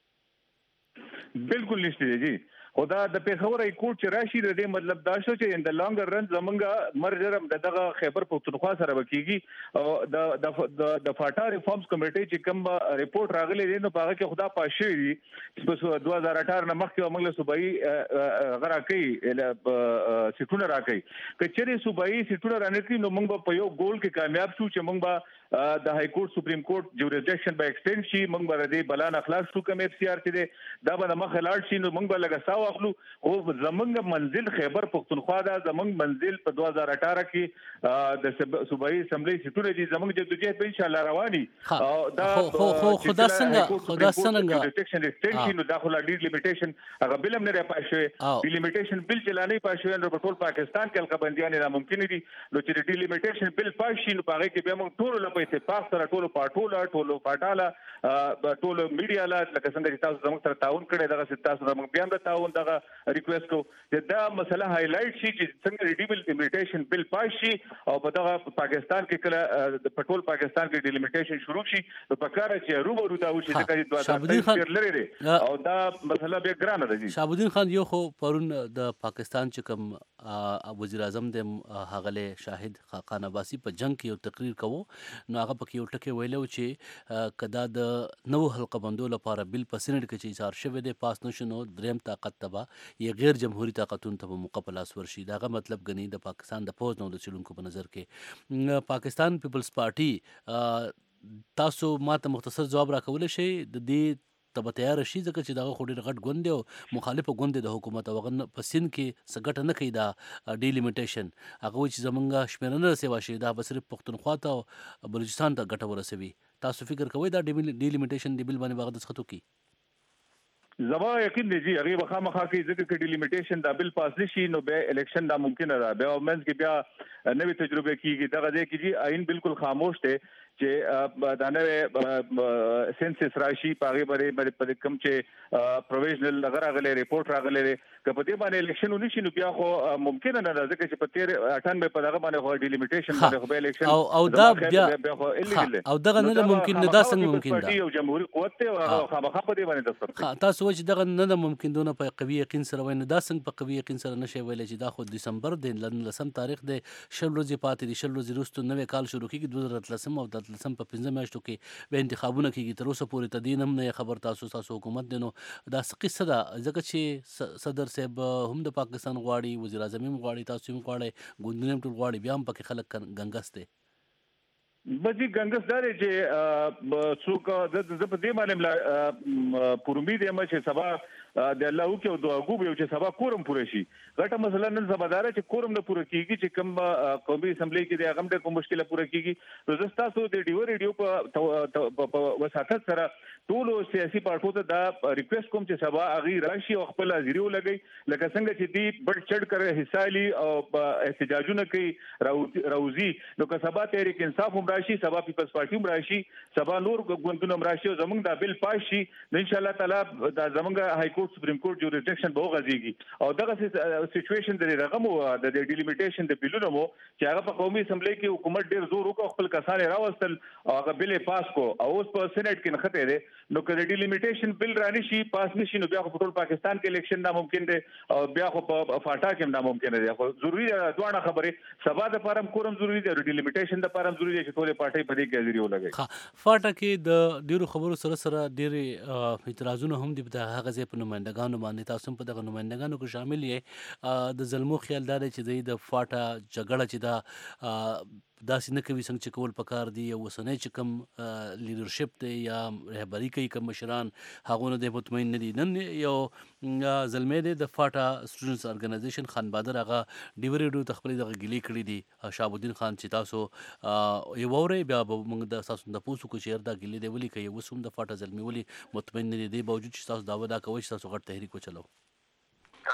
بالکل نشته دی جی خدا د پیښور ای کوټ چې راشي د دې مطلب دا شو چې ان د لانګر رن زمونږه مرجرم دغه خیبر پښتونخوا سره وکیږي او د د د فاټا ریفارمز کمیټې چې کوم ریپورت راغلی دی نو هغه کې خدا پاشي دي په دوه هزار اټھارہ نه مخکې موږ له صوبایي غرا کوي سټونه راکې کچري صوبایي سټونه رانکې نو موږ په یو ګول کې کامیاب شو چې موږ د های کورټ سپریم کورټ جوریسډکشن به ایکسټند شي موږ به د بلان اخلاص شو کوم اف سی آر ته دا به مخه لاړ شي نو موږ به لګا واخلو او زمونږ منزل خیبر پښتونخوا دا زمونږ منزل په دوه هزار اټھارہ کې د صوبایي اسمبلی سټونه دي زمونږ جدوجہد به ان شاء الله رواني او دا خو خو خدا څنګه خدا څنګه جوریسډکشن ایکسټنشن نو داخله ډیر لیمیټیشن هغه بل هم نه پاشوي ډی لیمیټیشن بل چلانه پاشوي نو په ټول پاکستان کې القبنديان ناممکن دي نو چې ډی لیمیټیشن بل پاشي نو هغه کې به موږ ټول له اتفاق سره ټول پاټوله ټول پاټاله ټول میډیا لا لکه څنګه چې تاسو زموږ سره تعاون کړی دغه تاسو زموږ بیا هم تعاون دغه ریکوست کو دا مسله هایلایټ شي چې څنګه ډیبل لیمیټیشن بل پاس شي او په دغه پاکستان کې کله په ټول پاکستان کې ډیلیمیټیشن شروع شي په پکاره چې روبرو دا وشي چې دوه هزار لري او دا مسله به ګرانه ده شهاب الدین خان یو خو پرون د پاکستان چې کوم وزیر اعظم د هغله شاهد خاقان عباسی په جنگ کې یو تقریر کوو نو هغه پکې یو ټکی ویلو چې کدا د نو حلقه بندو لپاره بل په سینټ کې چې اظهار شوی دی پاس نشو دریم طاقت تبا یا غیر جمهوریت طاقتون ته مقابله ورشي داغه مطلب غني د پاکستان د فوج نو د چلونکو په نظر کې پاکستان پیپلز پارټي تاسو ماته مختصر جواب راکول شي د دې تبه تیار شي ځکه چې دغه خوري غټ ګوند او مخالفه ګوند د حکومت او غن په سین کې سګټ نه کوي دا ډی لیمیټیشن هغه چې زمونږه شمیرنه سیوا شي دا به صرف پښتونخوا ته او بلوچستان ته ګټه ورسوي تاسو فکر کوئ دا ډی لیمیټیشن دی بل باندې باغ د سختو کی زما یقین دی جی هغه بخامخا کې ځکه چې ډی لیمیټیشن دا بل پاس نشي نو به الیکشن دا ممکن نه بیا ومنځ کې بیا نوې تجربه کیږي دغه دې کې جی آئین بالکل خاموش دی چې دا نوې سنسس راشي پاغه باندې په کوم چې پروویژنل غراغله ریپورت راغله کله دې باندې الیکشن ونشي نو بیا خو ممکن نه ده ځکه چې په تیر اټھانوے په دغه باندې خو ډی لیمیټیشن باندې خو به الیکشن او او دا بیا او دغه نه ممکن نه دا څنګه ممکن ده یو جمهوریت قوت ته هغه خامخا په دې باندې دستور تاسو چې دغه نه ممکن دونه په قوي یقین سره ویني دا څنګه په قوي یقین سره نشي ویل چې دا خو دسمبر د لسم تاریخ د شل ورځې پاتې دي شل ورځې وروسته نوې کال شروع کیږي دوه هزار لسم او د لسم په پنځه میاشتو کې به انتخابونه کیږي تر اوسه پورې تدین هم نه خبر تاسو تاسو حکومت دینو دا قصه ده ځکه چې صدر صاحب هم د پاکستان غواړي وزیر اعظم هم غواړي تاسو هم غواړي ګوندونه ټول غواړي بیا هم پکې خلک ګنګسته بجی ګنګس دار چې څوک د په دې باندې پر امید یم چې سبا د الله او کې دعا غوب یو چې سبا کورم پوره شي غټه مثلا نن سبادار چې کورم نه پوره کیږي چې کوم قومي اسمبلی کې د هغه د کوم مشکله پوره کیږي نو زستا سو د ډیو ریډیو په وساتت سره ټول سیاسي پارټو ته دا ریکوست کوم چې سبا اغي راشي او خپل حاضری ولګي لکه څنګه چې دی بډ چډ کړي حصہ لي او احتجاجونه کوي راوزي نو که سبا تحریک انصاف هم راشي سبا پیپلز پارټي هم راشي سبا نور ګوندونه هم راشي او زمونږ د بل پاس شي ان شاء الله تعالی د زمونږ های کورټ سپریم کورټ جوریسډکشن به وغځيږي او دغه سچويشن د رقم د ډیلیمیټیشن د بلونو مو چې هغه په قومي اسمبلی کې حکومت ډیر زور وکړ خپل کسان راوستل او هغه بل پاس کو او اوس په سېنات کې نخته دي نو کله ډیلیمیټیشن بل رانی شي پاس نشي نو بیا په ټول پاکستان کې الیکشن ناممکن دي او بیا خو په فاټا کې ناممکن دي خو ضروری ده دوه خبره سبا د فارم کورم ضروری دی ډیلیمیټیشن د فارم ضروری دی چې ټول پارټي په دې کې حاضری ولګي ها فاټا کې د ډیرو خبرو سره سره ډیره اعتراضونه هم دي په هغه ځای په نمائندګانو باندې تاسو په دغه نمائندګانو کې شامل یې د ظلمو خیال دار چې د فاټا جګړه چې دا داسې نه کوي څنګه چې کول پکار دي او وسنۍ چې کوم لیډرشپ دی یا رهبری کوي کوم مشران هغه نه د مطمئن نه دي نن یو زلمې دی د فاټا سټوډنټس ارګنایزیشن خان بادر هغه ډیوریډو تخپل دغه ګلی کړی دي شهاب الدین خان چې تاسو یو وره بیا موږ د تاسو د پوسو کو چیر دا ګلی دی ولي کوي وسوم د فاټا زلمې ولي مطمئن نه دي د باوجود چې تاسو داوا دا کوي چې تاسو غټ تحریک وچلو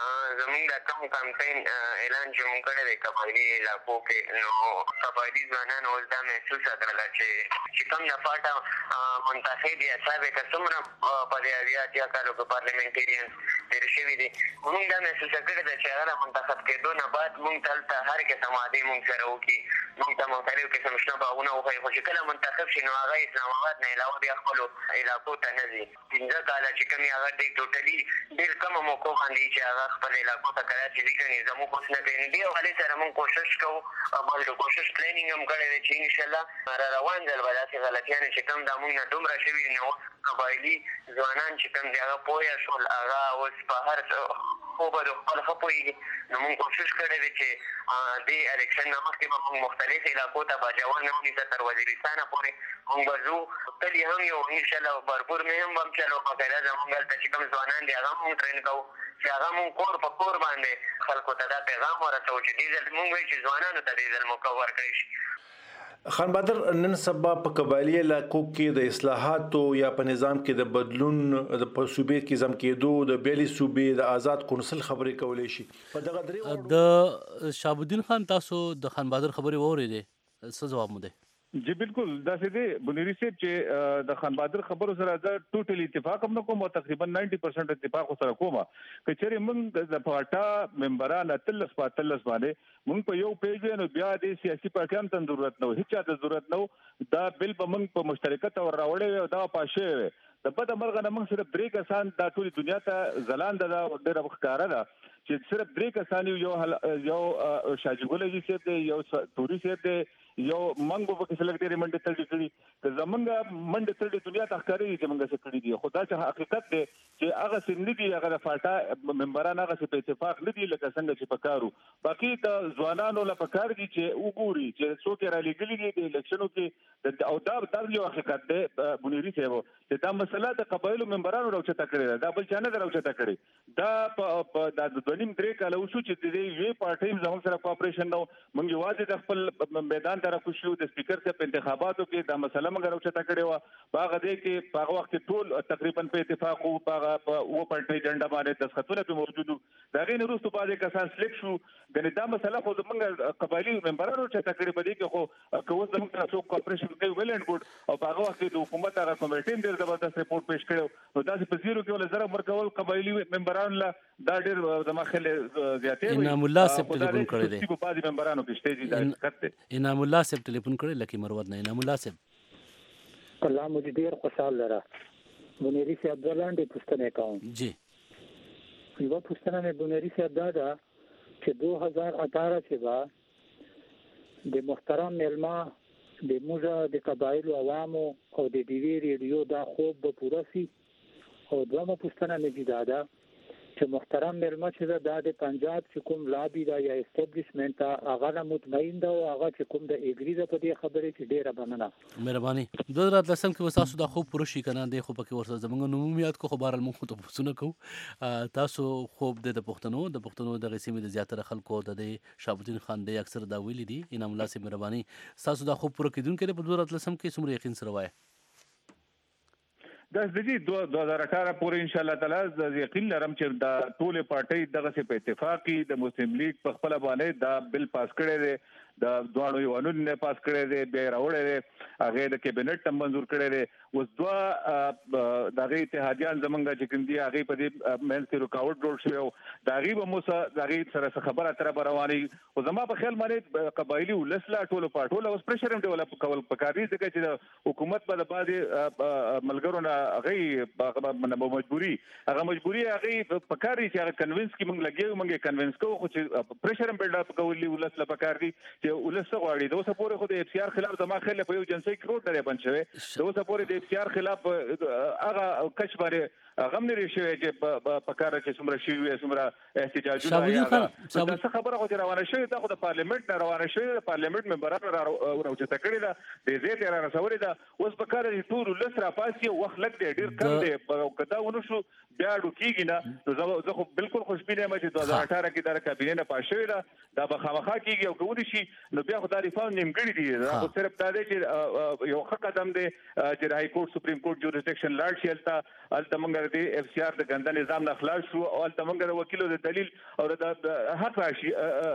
زموږ د کوم کمپاین اعلان چې موږ کړی دی قبایلي علاقو کې، نو قبایلي ځوانانو اوس دا محسوسه کړله چې چې کوم د فاټا منتخب یا صاحب که څومره په دې اویا اتیا کالو کې پارلیمنټریانس تېر شوي دي، موږ دا محسوسه کړې ده چې هغه د منتخب کېدو نه بعد موږ ته هلته هر قسم وعدې موږ سره وکړي، موږ ته مختلف قسم شنه باغونه وښایي، خو چې کله منتخب شي نو هغه اسلام آباد نه علاوه بیا خپلو علاقو ته نه ځي. پنځه کاله چې کوم هغه دی ټوټلي ډېر کمه موقع باندې چې هغه خپل علاقو ته کراچي ځي ګڼي، زموږ اوس نه کوي. دې حوالې سره موږ کوشش کوو، بلکې کوشش پلانینګ هم کړی دی چې انشاءالله را روان ځل به داسې غلطیانې چې کوم دا موږ نه دومره شوي دي، نو قبایلي ځوانان چې کوم دي هغه پوه شول، هغه اوس په هر خو به د خپل ښه پوهېږي. نو موږ کوشش کړی دی چې دې الیکشن نه مخکې به موږ مختلف علاقو ته باجوړ نه ونیسه تر وزیرستانه پورې موږ به ځو، تلي هم یو انشاءالله بھرپور مهم به هم چلو. باقاعده زموږ هلته چې کوم ځوانان دي هغه موږ ټرین کوو چې هغه موږ کور په کور باندې خلکو ته دا پیغام ورسوو چې دې ځل موږ وایو چې ځوانانو ته دې ځل موقع ورکړی شي. خان بهادر، نن سبا په قبایلي علاقو کې د اصلاحاتو یا په نظام کې د بدلون د په صوبې کې ضم کېدو د بیلي صوبې د آزاد کونسل خبرې کولی شي په دغه درې د شهاب الدین خان تاسو د خان بهادر خبرې واورېدې، څه جواب مو دی؟ جی بالکل داسې دی بنيري صاحب چې د خان بهادر خبرو سره دا ټوټلی اتفاق هم نه کوم او تقریبا نوي پرسنټ اتفاق سره کوم چې چېرې موږ د پاټا ممبران اتلس پاتلس باندې موږ په یو پیج نو بیا د سیاسي پارټیان ته ضرورت نه و، هیڅ چا ته ضرورت نه و، دا بل به موږ په مشترکه تور راوړی او دا پاشه وي د بده مرغه نه موږ صرف درې کسان دا ټول دنیا ته ځلانده ده او ډېره ښکاره ده چې صرف درې کسان یو یو شاجګل جی صاحب دی، یو توري صاحب دی، یو منګو په کې سلګ ډېرې منډې تړلې کړي که زمونږ منډې تړلې دنیا ته ښکارېږي چې موږ څه کړي دي، خو دا چې حقیقت دی چې هغسې نه دي، هغه د فاټا ممبران هغسې په اتفاق نه دي لکه څنګه چې پکار وو. باقي د ځوانانو له پکار دي چې وګوري چې څوک یې رالېږلي دي د الیکشنو کې، او دا دا یو حقیقت دی بنيري صاحب چې دا مسله د قبایلو ممبرانو راوچته کړې ده، دا بل چا نه ده راوچته کړې. دا په دا دوه نیم درې کاله وشو چې د دې یوې پارټۍ زموږ سره کوآپریشن نه و، موږ یوازې د خپل میدان ته راکوشو د سپیکر صاحب په انتخاباتو کې دا مسله موږ راوچته کړې وه. په هغه دی کې په هغه وخت کې ټول تقریبا په اتفاق وو، په هغه په اووه پارټۍ ډنډه باندې دستخطونه پرې موجود وو. د هغې نه وروستو بعضې کسان سلیک شو، ګنې دا مسله خو زموږ قبایلي ممبرانو راوچته کړې. په دې کې خو که اوس زموږ سره څوک کوآپریشن کوي ویل اینډ ګوډ، او په هغه وخت کې د حکومت هغه کمیټې هم ډېر زبردست رپورټ پیش کړی، نو داسې په زیرو کې ول ضرب ورکول قبایلي ممبرانو له دا ډېر زما خیال زیاتې وي. انعام الله صاحب ټلیفون کړی دی، په بعضې ممبرانو کې شته دي دا حقیقت دی. انعام الله صاحب ټلیفون کړی لکه مرود نه. انعام الله صاحب الله مو ډېر خوشحال لره بنيري صاحب د لاندې پوښتنه کوم. جی یوه پوښتنه مې بنيري صاحب دا ده چې دو هزار اٹھارہ کې به د محترم میلمه د موږ د قبایلو عوامو او د ډیوی ریډیو دا خوب به پوره شي. او دویمه پوښتنه مې دا ده چې محترم میلمه چې دا د پنجاب چې کوم لابي دا یا اسټابلیشمنت هغه نه مطمئن ده او هغه چې کوم د اګری ده په دې خبرې چې ډېره مننه. مهرباني. دوه زره اتلسم کې به تاسو دا خوب پوره شي که نه دی خو پکې ورسره زموږ نوم یاد کړو، خو بهرحال موږ خو ته پوښتنه کوو. تاسو خوب دی د پښتنو د پښتنو دغې سیمې د زیاتره خلکو د دې شهاب الدین خان دی اکثر دا ویلي دي. انعام الله صاحب مهرباني، ستاسو دا خوب پوره کېدونکی دی په دوه زره اتلسم کې څومره یقین سره وایه؟ دا د دې دوه هزار اٹھارہ پورې ان شاء الله تعالی یقین لرم چې دا ټول پارټۍ دغه په اتفاق کې د مسلم لیگ په خپل باندې دا بل پاس کړی دی، د دواړو یوانو نه پاس کړی دی، بیا راوړی دی، هغه د کابینټ هم منظور کړی دی. اوس دوه دغه اتحادیان زمونږ چې کوم دي هغې په دې منځ کې رکاوټ جوړ شوی او د هغې به مو د هغې سره څه خبره اتره به روانېږي. خو زما په خیال باندې قبایلي ولس لا ټولو پاټو له اوس پرېشر هم ډیولپ کول پکار دي، ځکه چې د حکومت به د بعضې ملګرو نه هغې مجبوري هغه مجبوري هغې پکار دي چې هغه کنوینس کې موږ لګیا موږ یې کنوینس کوو، خو چې پرېشر هم بلډ اپ کول ولس له پکار دي چې ولس څه غواړي. د اوسه پورې خو د اف سی آر خلاف زما خیال په یو جنسي کې روډ درې بند شوی، د اوسه پورې د اف سی آر خلاف هغه کش باندې هغه هم نه لري شوی چې په کار کې څومره شوي وي څومره احتجاجونه څه خبره خو چې روانه شوې ده، خو د پارلیمنټ نه روانه شوې ده، د پارلیمنټ ممبرانو راوچته کړې ده، د دې ته را رسولې ده. اوس په کار دي ټول ولس راپاسي، وخت لږ دی ډېر کم دی، که دا ونه شو بیا اډو کېږي نه. نو زه خو بالکل خوشبینه یم چې دوه هزار اٹھارہ کې دا کابینې نه پاس شوې ده، دا به خامخا کېږي او که ونې شي نو بیا خو دا ریفارم نیمګړي دي. دا خو صرف دا دی چې یو ښه قدم دی چې د های کورټ سپریم کورټ جوریسډکشن لاړ شي، هلته هلته موږ د دې اف سی آر د ګنده نظام نه خلاص شو او تمنګ د وکیلو د دلیل او د حق راشي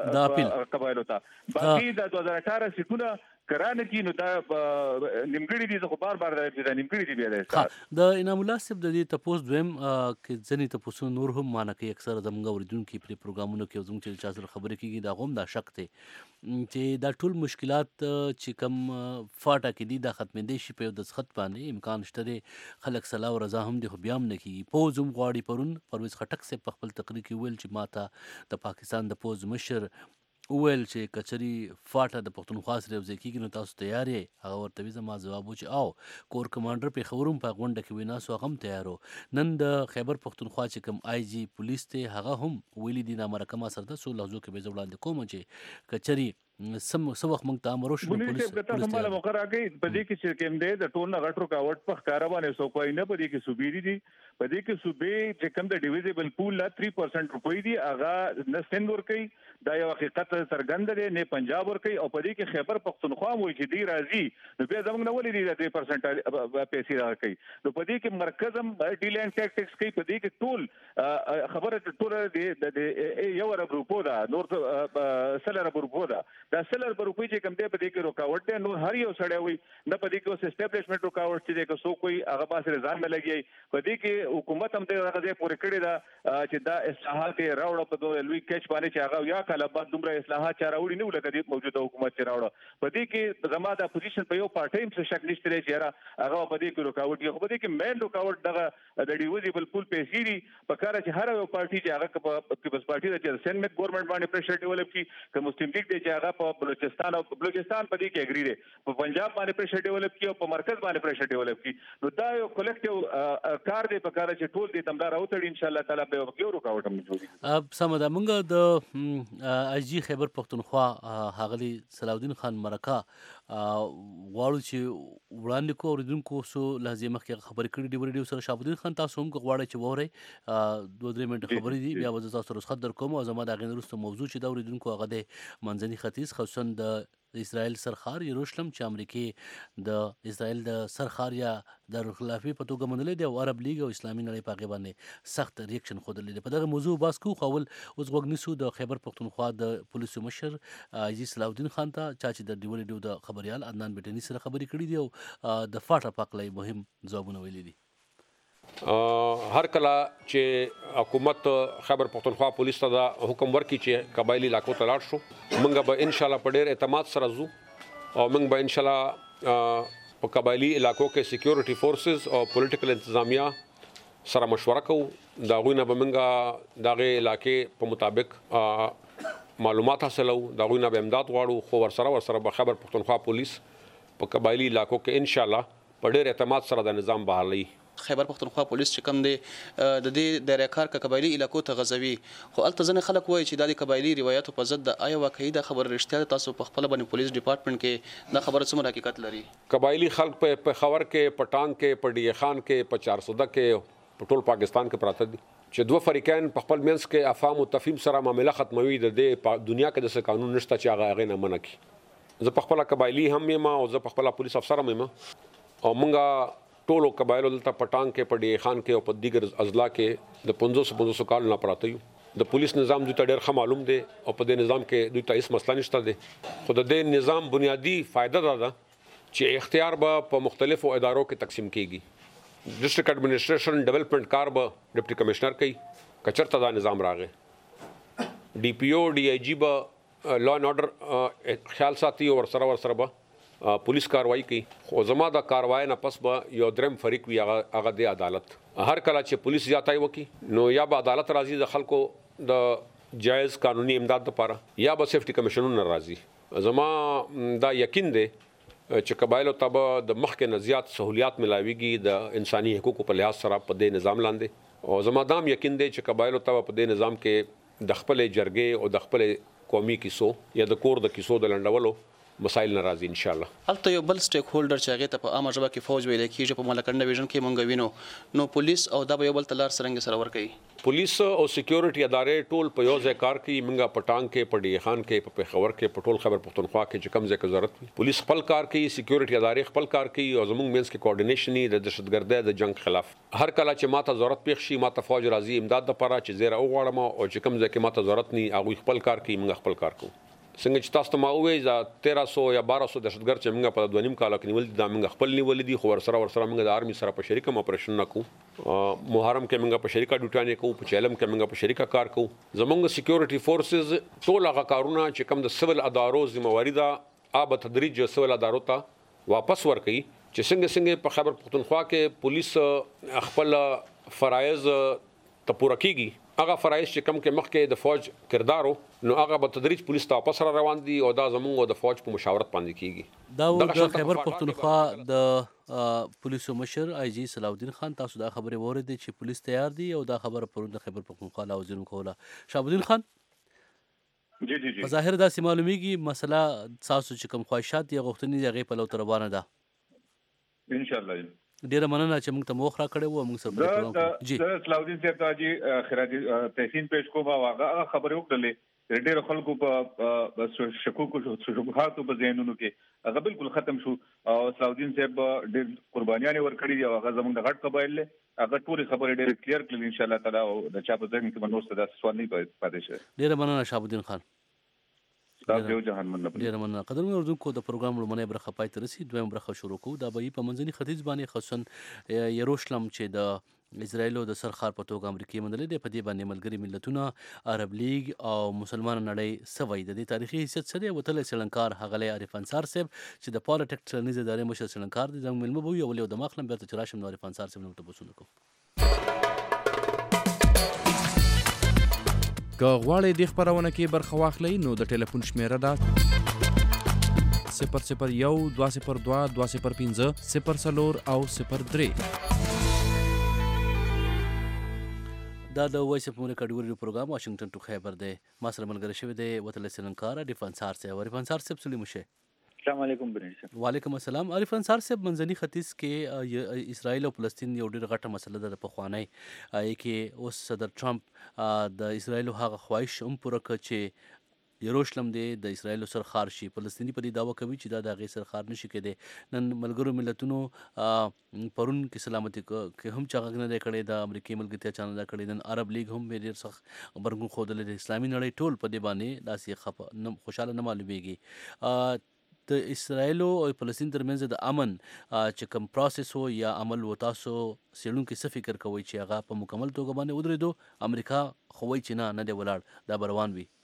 قبایلو ته باقي د دوه هزار اټھارہ سیټونه کرانه کی نو دا نیمګړي دي خو بار بار د نیمګړي دي بیا د انعام الله صاحب د دې تپوس دویم کې ځنې تپوسونه نور هم معنی کوي اکثر زموږ اوریدونکو په پروګرامونو کې زموږ چې چا سره خبرې کیږي دا هم دا شک دی چې دا ټول مشکلات چې کم فاټه کې دي دا ختمېدای شي په یو دسخط باندې امکان شته دی خلک صلاح او رضا هم دي خو بیا هم نه کیږي پوز هم غواړي پرون پرویز خټک صاحب په خپل تقریر کې ویل چې ماته د پاکستان د پوز مشر ویل چې کچري فاټه د پښتونخوا سره یو ځای کېږي نو تاسو تیار یې هغه ورته وی زما ځواب و چې او کور کمانډر په خبروم په غونډه کې ویناسو هغه هم تیارو نن د خیبر پښتونخوا چې کوم آی جی پولیس ته هغه هم ویلي دي نامه رقم سره د سو لحظو کې به وړاندې کوم چې کچري سم سم وخت موږ ته امر شو پولیس په تاسو مله مقرره کوي په دې کې چې کوم دی د ټول نه غټ رکاوټ په کاروان سو کوی نه په دې کې صوبې دي په دې کې صوبې چې کوم د ډیویزبل پول لا تین پرسنټ روپۍ دي هغه نه سند ور کوي دا یو حقیقت څرګند دی نه پنجاب ور کوي او په دې کې خیبر پښتونخوا مو چې دی راځي نو بیا زموږ نه ولې دی تین پرسنټ پیسې راکړي نو په دې کې مرکز هم ډیلینډ ټیکټکس کوي په دې کې ټول خبره ټول د یو رب روپو دا نور سل رب روپو دا دا سلر روپۍ چې کوم دی په دې کې رکاوټ دی نو هر یو سړی وي نه په دې کې اوس اسټابلیشمنت رکاوټ چې دی که څوک وي هغه باسي ځان نه لګي په دې کې حکومت هم دغه ځای پورې کړی دا چې دا اصلاحات راوړه په دوه لوی کچ باندې چې هغه یا کله بعد دومره اصلاحات چا راوړي نه ولکه د موجوده حکومت چې راوړه په دې کې زما د اپوزیشن په یو پارټي هم څه شک نشته چې هغه په دې کې رکاوټ یو په دې کې مین رکاوټ دغه د ډیویزبل پول پیسې دي په کار چې هر یو پارټي چې هغه په پیپلز پارټي د سینټ ګورنمنت باندې پریشر ډیولپ کی که مسلم لیگ دی چې هغه په بلوچستان او بلوچستان په دې کې اګری دي په پنجاب باندې پریشر ډیولپ کی او په مرکز باندې پریشر ډیولپ کی نو دا یو کلیکټیو کار دی په کار چې ټول دې تمدار اوتړي ان شاء الله تعالی به یو رکاوټ هم جوړي اب سمدا مونږ د اجي خیبر پښتونخوا هاغلی صلاح الدین خان مرکا غواړو چې وړاندې کو اوریدونکو سو لازم مخکې خبرې کړې دی ورډیو سره شاه الدین خان تاسو هم غواړئ چې ووري دوه درې منټه خبرې دي بیا وځه تاسو رسخت در کوم او زما د غنرستو موضوع چې دا اوریدونکو هغه د منځني ختیځ خصوصا د اسرائیل سرخار یروشلم چې امریکای د اسرائیل د سرخار یا د خلافي په توګه منلې دی او عرب لیگ او اسلامي نړۍ په غیبه باندې سخت ریاکشن خوده په دغه موضوع باس کو خول اوس غوګنیسو د خیبر پښتونخوا د پولیسو مشر اجي صلاح الدین خان ته چې د ډیول ډیو د خبريال عدنان بټنی سره خبرې کړې دي او د فاټا پاکلای مهم ځوابونه ویلي دي هر کله چې حکومت خیبر پښتونخوا پولیس ته دا حکم ورکړي چې قبایلی علاقو ته لاړ شو موږ به ان شاء الله په ډېر اعتماد سره ځو او موږ به ان شاء الله په قبایلی علاقو کې سکیورټي فورسز او پولیټیکل انتظامیه سره مشوره کوو دا غوینه به موږ دغه علاقې په مطابق معلومات حاصلو دا غوینه به امداد غواړو خو ورسره ورسره به خیبر پښتونخوا پولیس په قبایلی علاقو کې ان شاء الله په ډېر اعتماد سره د نظام بحالي خیبر پښتونخوا پولیس چې کوم دی د دې دایرهکار ک قبایلی علاقو ته غزوي خو الته ځنه خلک وایي چې د قبایلی روایتو په ضد د آیا واقعي د خبر رښتیا تاسو په خپل باندې پولیس ډپارټمنټ کې د خبره څومره حقیقت لري قبایلی خلک په خبر کې پټان کې پډی خان کې په چار سو کې په ټول پاکستان کې پراته دي چې دوه فریقین په خپل منځ کې افهام او تفهیم سره معاملې ختموي د دنیا کې د قانون نشته چې هغه هغه نه منکي زه په خپل قبایلی هم یم او زه په خپل پولیس افسر هم یم او مونږه ټولو قبایلو دلته پټان کې پډی خان کې او په دیګر اضلاع کې د پنځوس پنځوس کال نه پراته یو د پولیس نظام دوی ته ډېر ښه معلوم دی او په دې نظام کې دوی ته هیڅ مسله نشته دی خو د دې نظام بنیادی فائدہ دا ده چې اختیار به په مختلفو ادارو کې تقسیم کیږي ډسټرکټ اډمنسټریشن ډیولپمنٹ کار به ډیپټي کمشنر کوي کچرته دا نظام راغی ډي پی او ډي آی جی به لا اینڈ آرډر خیال ساتي او ورسره ورسره به پولیس کاروایی کوي خو زما د کاروای نه پس به یو درم فریق وي هغه د عدالت هر کله چې پولیس زیاتای وکي نو یا به عدالت راځي د خلکو د جایز قانوني امداد لپاره یا به سیفټي کمیشنونه راځي زما دا یقین دی چې قبایلو ته به د مخکې نه زیات سہولیات ملاويږي د انساني حقوقو په لحاظ سره په دې نظام لاندې او زما دام یقین دی چې قبایلو ته په دې نظام کې د خپل جرګې او د خپل قومي کیسو یا د کور د کیسو د لنډولو مسایل ناراضي ان شاء الله. هلته یو بل سټیک هولډر چې هغه ته په عامه ژبه کې فوج ویل کېږي په ملکن ډیویژن کې مونږ وینو نو پولیس او دا به یو بل تلار سرنګ سره ور کوي. پولیس او سکیورټي ادارې ټول په یو ځای کار کوي. منګه پټان کې په ډی خان کې په پیښور کې په ټول خیبر پختونخوا کې چې کم ځای کې ضرورت وي پولیس خپل کار کوي، سکیورټي ادارې خپل کار کوي او زموږ مینس کې کوارډینیشن د دهشتګردۍ د جنگ خلاف هر کله چې ماته ضرورت پیښ شي ماته فوج راځي امداد لپاره چې زیره وغواړم او چې کم ځای کې ماته ضرورت ني هغه خپل کار کوي منګه خپل کار کوو. څنګه چې تاسو ته ما وایي چې تیرہ سو یا بارہ سو دهشتګرد چې موږ په دوه نیم کال کې نیول دي دا موږ خپل نیول دي خو ورسره ورسره موږ د آرمي سره په شریکه اپریشن نه کوو. محرم کې موږ په شریکه ډیوټانې کوو، په چیلم کې موږ په شریکه کار کوو. زموږ سکیورټي فورسز ټول هغه کارونه چې کوم د سیول ادارو ذمہواری ده آب تدریج سیول ادارو ته واپس ورکړي چې څنګه څنګه په خیبر پختونخوا کې پولیس خپل فرایض ته پوره کیږي هغه فرایض چې کم کې مخکې د فوج کردارو نو هغه به تدریج پولیس ته واپس را روان دي او دا زموږ د فوج په مشاورت باندې کیږي. دا د خیبر پختونخوا د پولیسو مشر آی جی صلاح الدین خان تاسو دا خبره وریدي چې پولیس تیار دي او دا خبره پرون د خیبر پختونخوا لاوزین کوله. شهاب الدین خان جی جی جی په ظاهر دا سیمه معلومیږي مسله تاسو چې کوم خواهشات دي غوښتنې دي هغه په لور روانه ده ان شاء الله. ډیره مننه چې موږ ته موخ را کړی وو موږ سره پروګرام جی صلاح الدین صاحب ته جی خراجي تحسین پیش کوم هغه خبره وکړلې ډیره خلکو په شکوک او شبهات په ذهنونو کې هغه بالکل ختم شو او صلاح الدین صاحب ډیر قربانیاں ورکړي دي هغه زموږ د غټ قبایل له هغه ټول خبره ډیره کلیر کړل ان شاء الله تعالی او د چا په ذهن کې منوسته د سوال نه پاتې شي. ډیره مننه شهاب الدین خان. ډیره مننه. قدرمن اردوونکو د پروګرام لومړنۍ برخه پای ته رسید دویم برخه شروع کوو. دا به په منځني ختیځ باندې خصوصا یروشلم چې د اسرایل د سرخار په توګه امریکای منلې ده په دې باندې ملګری ملتونه عرب لیگ او مسلمان نړۍ سوي د دې تاریخي حیثیت سره وتل سلنکار هغلی عارف انصار صاحب چې د پالیټیک ټرنیز ادارې مشر سلنکار دي زموږ ملمه بو یو ولې د مخلم بیرته چراشم نو عارف انصار صاحب نو ته بوسونه کو که غواړئ د خبرونه کې برخه واخلئ نو د ټلیفون شمیره ده صفر صفر یو دوه صفر دوه دوه صفر پنځه صفر څلور او صفر درې. دا د وایس اف امریکا ډیوري پروګرام واشنگټن ټو خیبر دی. ما سره ملګری شوی دی وتل سلنکار عارف انصار صاحب. عارف انصار صاحب سلیم شه. السلام علیکم بنیر صاحب. وعلیکم السلام. عارف انصار صاحب منځني ختیځ کې اسرائیل او فلسطین یو ډېر غټه مسله ده په خوانی کې اوس صدر ټرمپ د اسرائیل هغه خواهش هم پوره کړ چې یروشلم دی د اسرائیل سر خار شي. فلسطینی په دې داوا کوي چې دا د هغې سر خار نشي کېدی. نن ملګرو ملتونو پرون کې سلامتي کې هم چا غږ نه دی کړی د امریکایي ملګرتیا چا نه ده کړې. نن عرب لیگ هم ډېر سخت غبرګون ښودلی دی. اسلامي نړۍ ټول په دې باندې داسې خوشحاله نه معلومیږي. د اسرائیلو او فلسطین ترمنځ د امن چې کوم پروسس و یا عمل و تاسو څېړونکي څه فکر کوئ چې هغه په مکمل توګه باندې ودرېدو؟ امریکا خو وایي چې نه نه دی ولاړ دا به روان وي.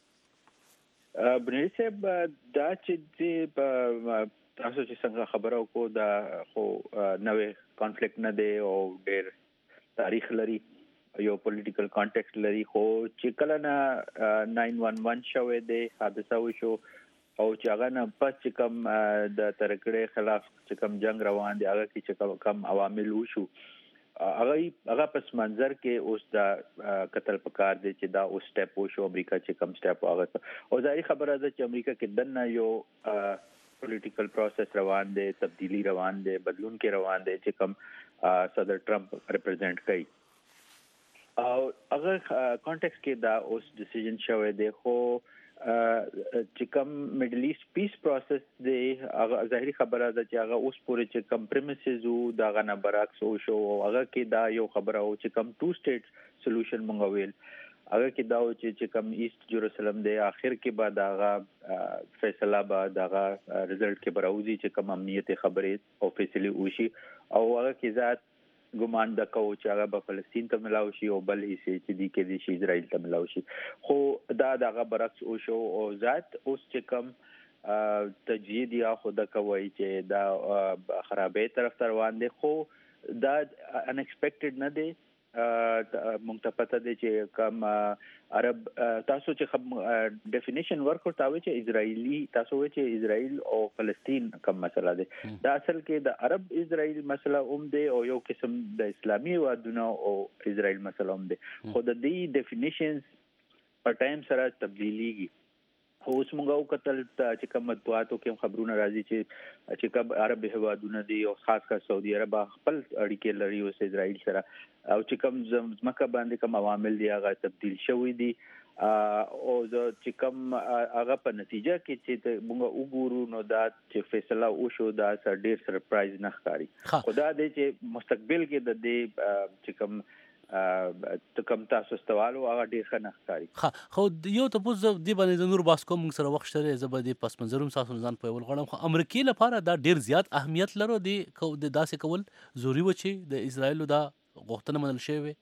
بنیر صاحب دا چې تاسو چې څنګه خبره وکړو دا خو نوې کانفلیکټ نه دی او ډېر تاریخ لري یو پولیټیکل کانټیکسټ لري خو چې کله نه ناین ون ون شوی دی حادثه وشو او چې هغه نه پس چې کوم د ترکړې خلاف چې کوم جنگ روان دی هغه کې چې کوم عوامل وشو هغه هغه پس منظر کې اوس دا قتل پکار دی چې دا اوس سټیپ وشو امریکا چې کوم سټیپ هغه او ظاهري خبره ده چې امریکا کې دنه یو پولیټیکل پروسس روان دی تبدیلی روان دی بدلون کې روان دی چې کوم صدر ټرمپ ریپرزینټ کوي او هغه کانټیکس کې دا اوس ډیسیژن شوی دی خو چې کوم میډل ایست پیس پروسس دی هغه ظاهري خبره ده چې هغه اوس پورې چې کوم پریمیسز وو دا غنه برعکس وشو او هغه کې دا یو خبره او چې کوم ټو سټیټ سولوشن مونږ ویل هغه کې دا چې چې کوم ایست جروسلم دی اخر کې بعد هغه فیصله بعد هغه رزلټ کې براوزي چې کوم امنیت خبرې او فیصله وشي او هغه کې ذات ګمان د کو چې هغه به فلسطین ته ملاوي شي او بل هیڅ چې دی کې د شي اسرائیل ته ملاوي شي خو دا دغه برعکس او شو او ذات اوس چې کوم تجدید یا خود کوي چې دا خرابې طرف ته روان دي خو دا ان ایکسپیکټډ نه دی. مونږ ته پته دی چې کوم عرب تاسو چې ډیفینیشن ورکړ تاوي چې اسرائیلی تاسو وایي چې اسرائیل او فلسطین کوم مسله ده دا اصل کې د عرب اسرائیل مسله هم ده او یو قسم د اسلامي وادونه او اسرائیل مسله هم ده خو د دې ډیفینیشنز په ټایم سره تبدیلیږي اوس موږ او کتل چې کوم مطبوعاتو کې خبرونه راځي چې چې کوم عرب هیوادونه دي او خاص کر سعودي عرب خپل اړیکې لري اوس اسرائیل سره او چې کوم ځمکه باندې کوم عوامل دي هغه تبدیل شوی دي او چې کوم هغه په نتیجه کې چې موږ وګورو نو دا چې فیصله وشو دا ډېر سرپرایز نه ښکاري خدا دې چې مستقبل کې د دې چې کوم ته کوم تاسو استوالو هغه ډیر ښه نه ښکاري. ها خو یو ته پوز دی باندې د نور باس کوم سره وخت شته زبر دی پس منظرم تاسو ځان په ول غواړم خو امریکای لپاره دا ډیر زیات اهمیت لرو دی د داسې کول ضروری و چې د اسرایل دا غوښتنه منل شوی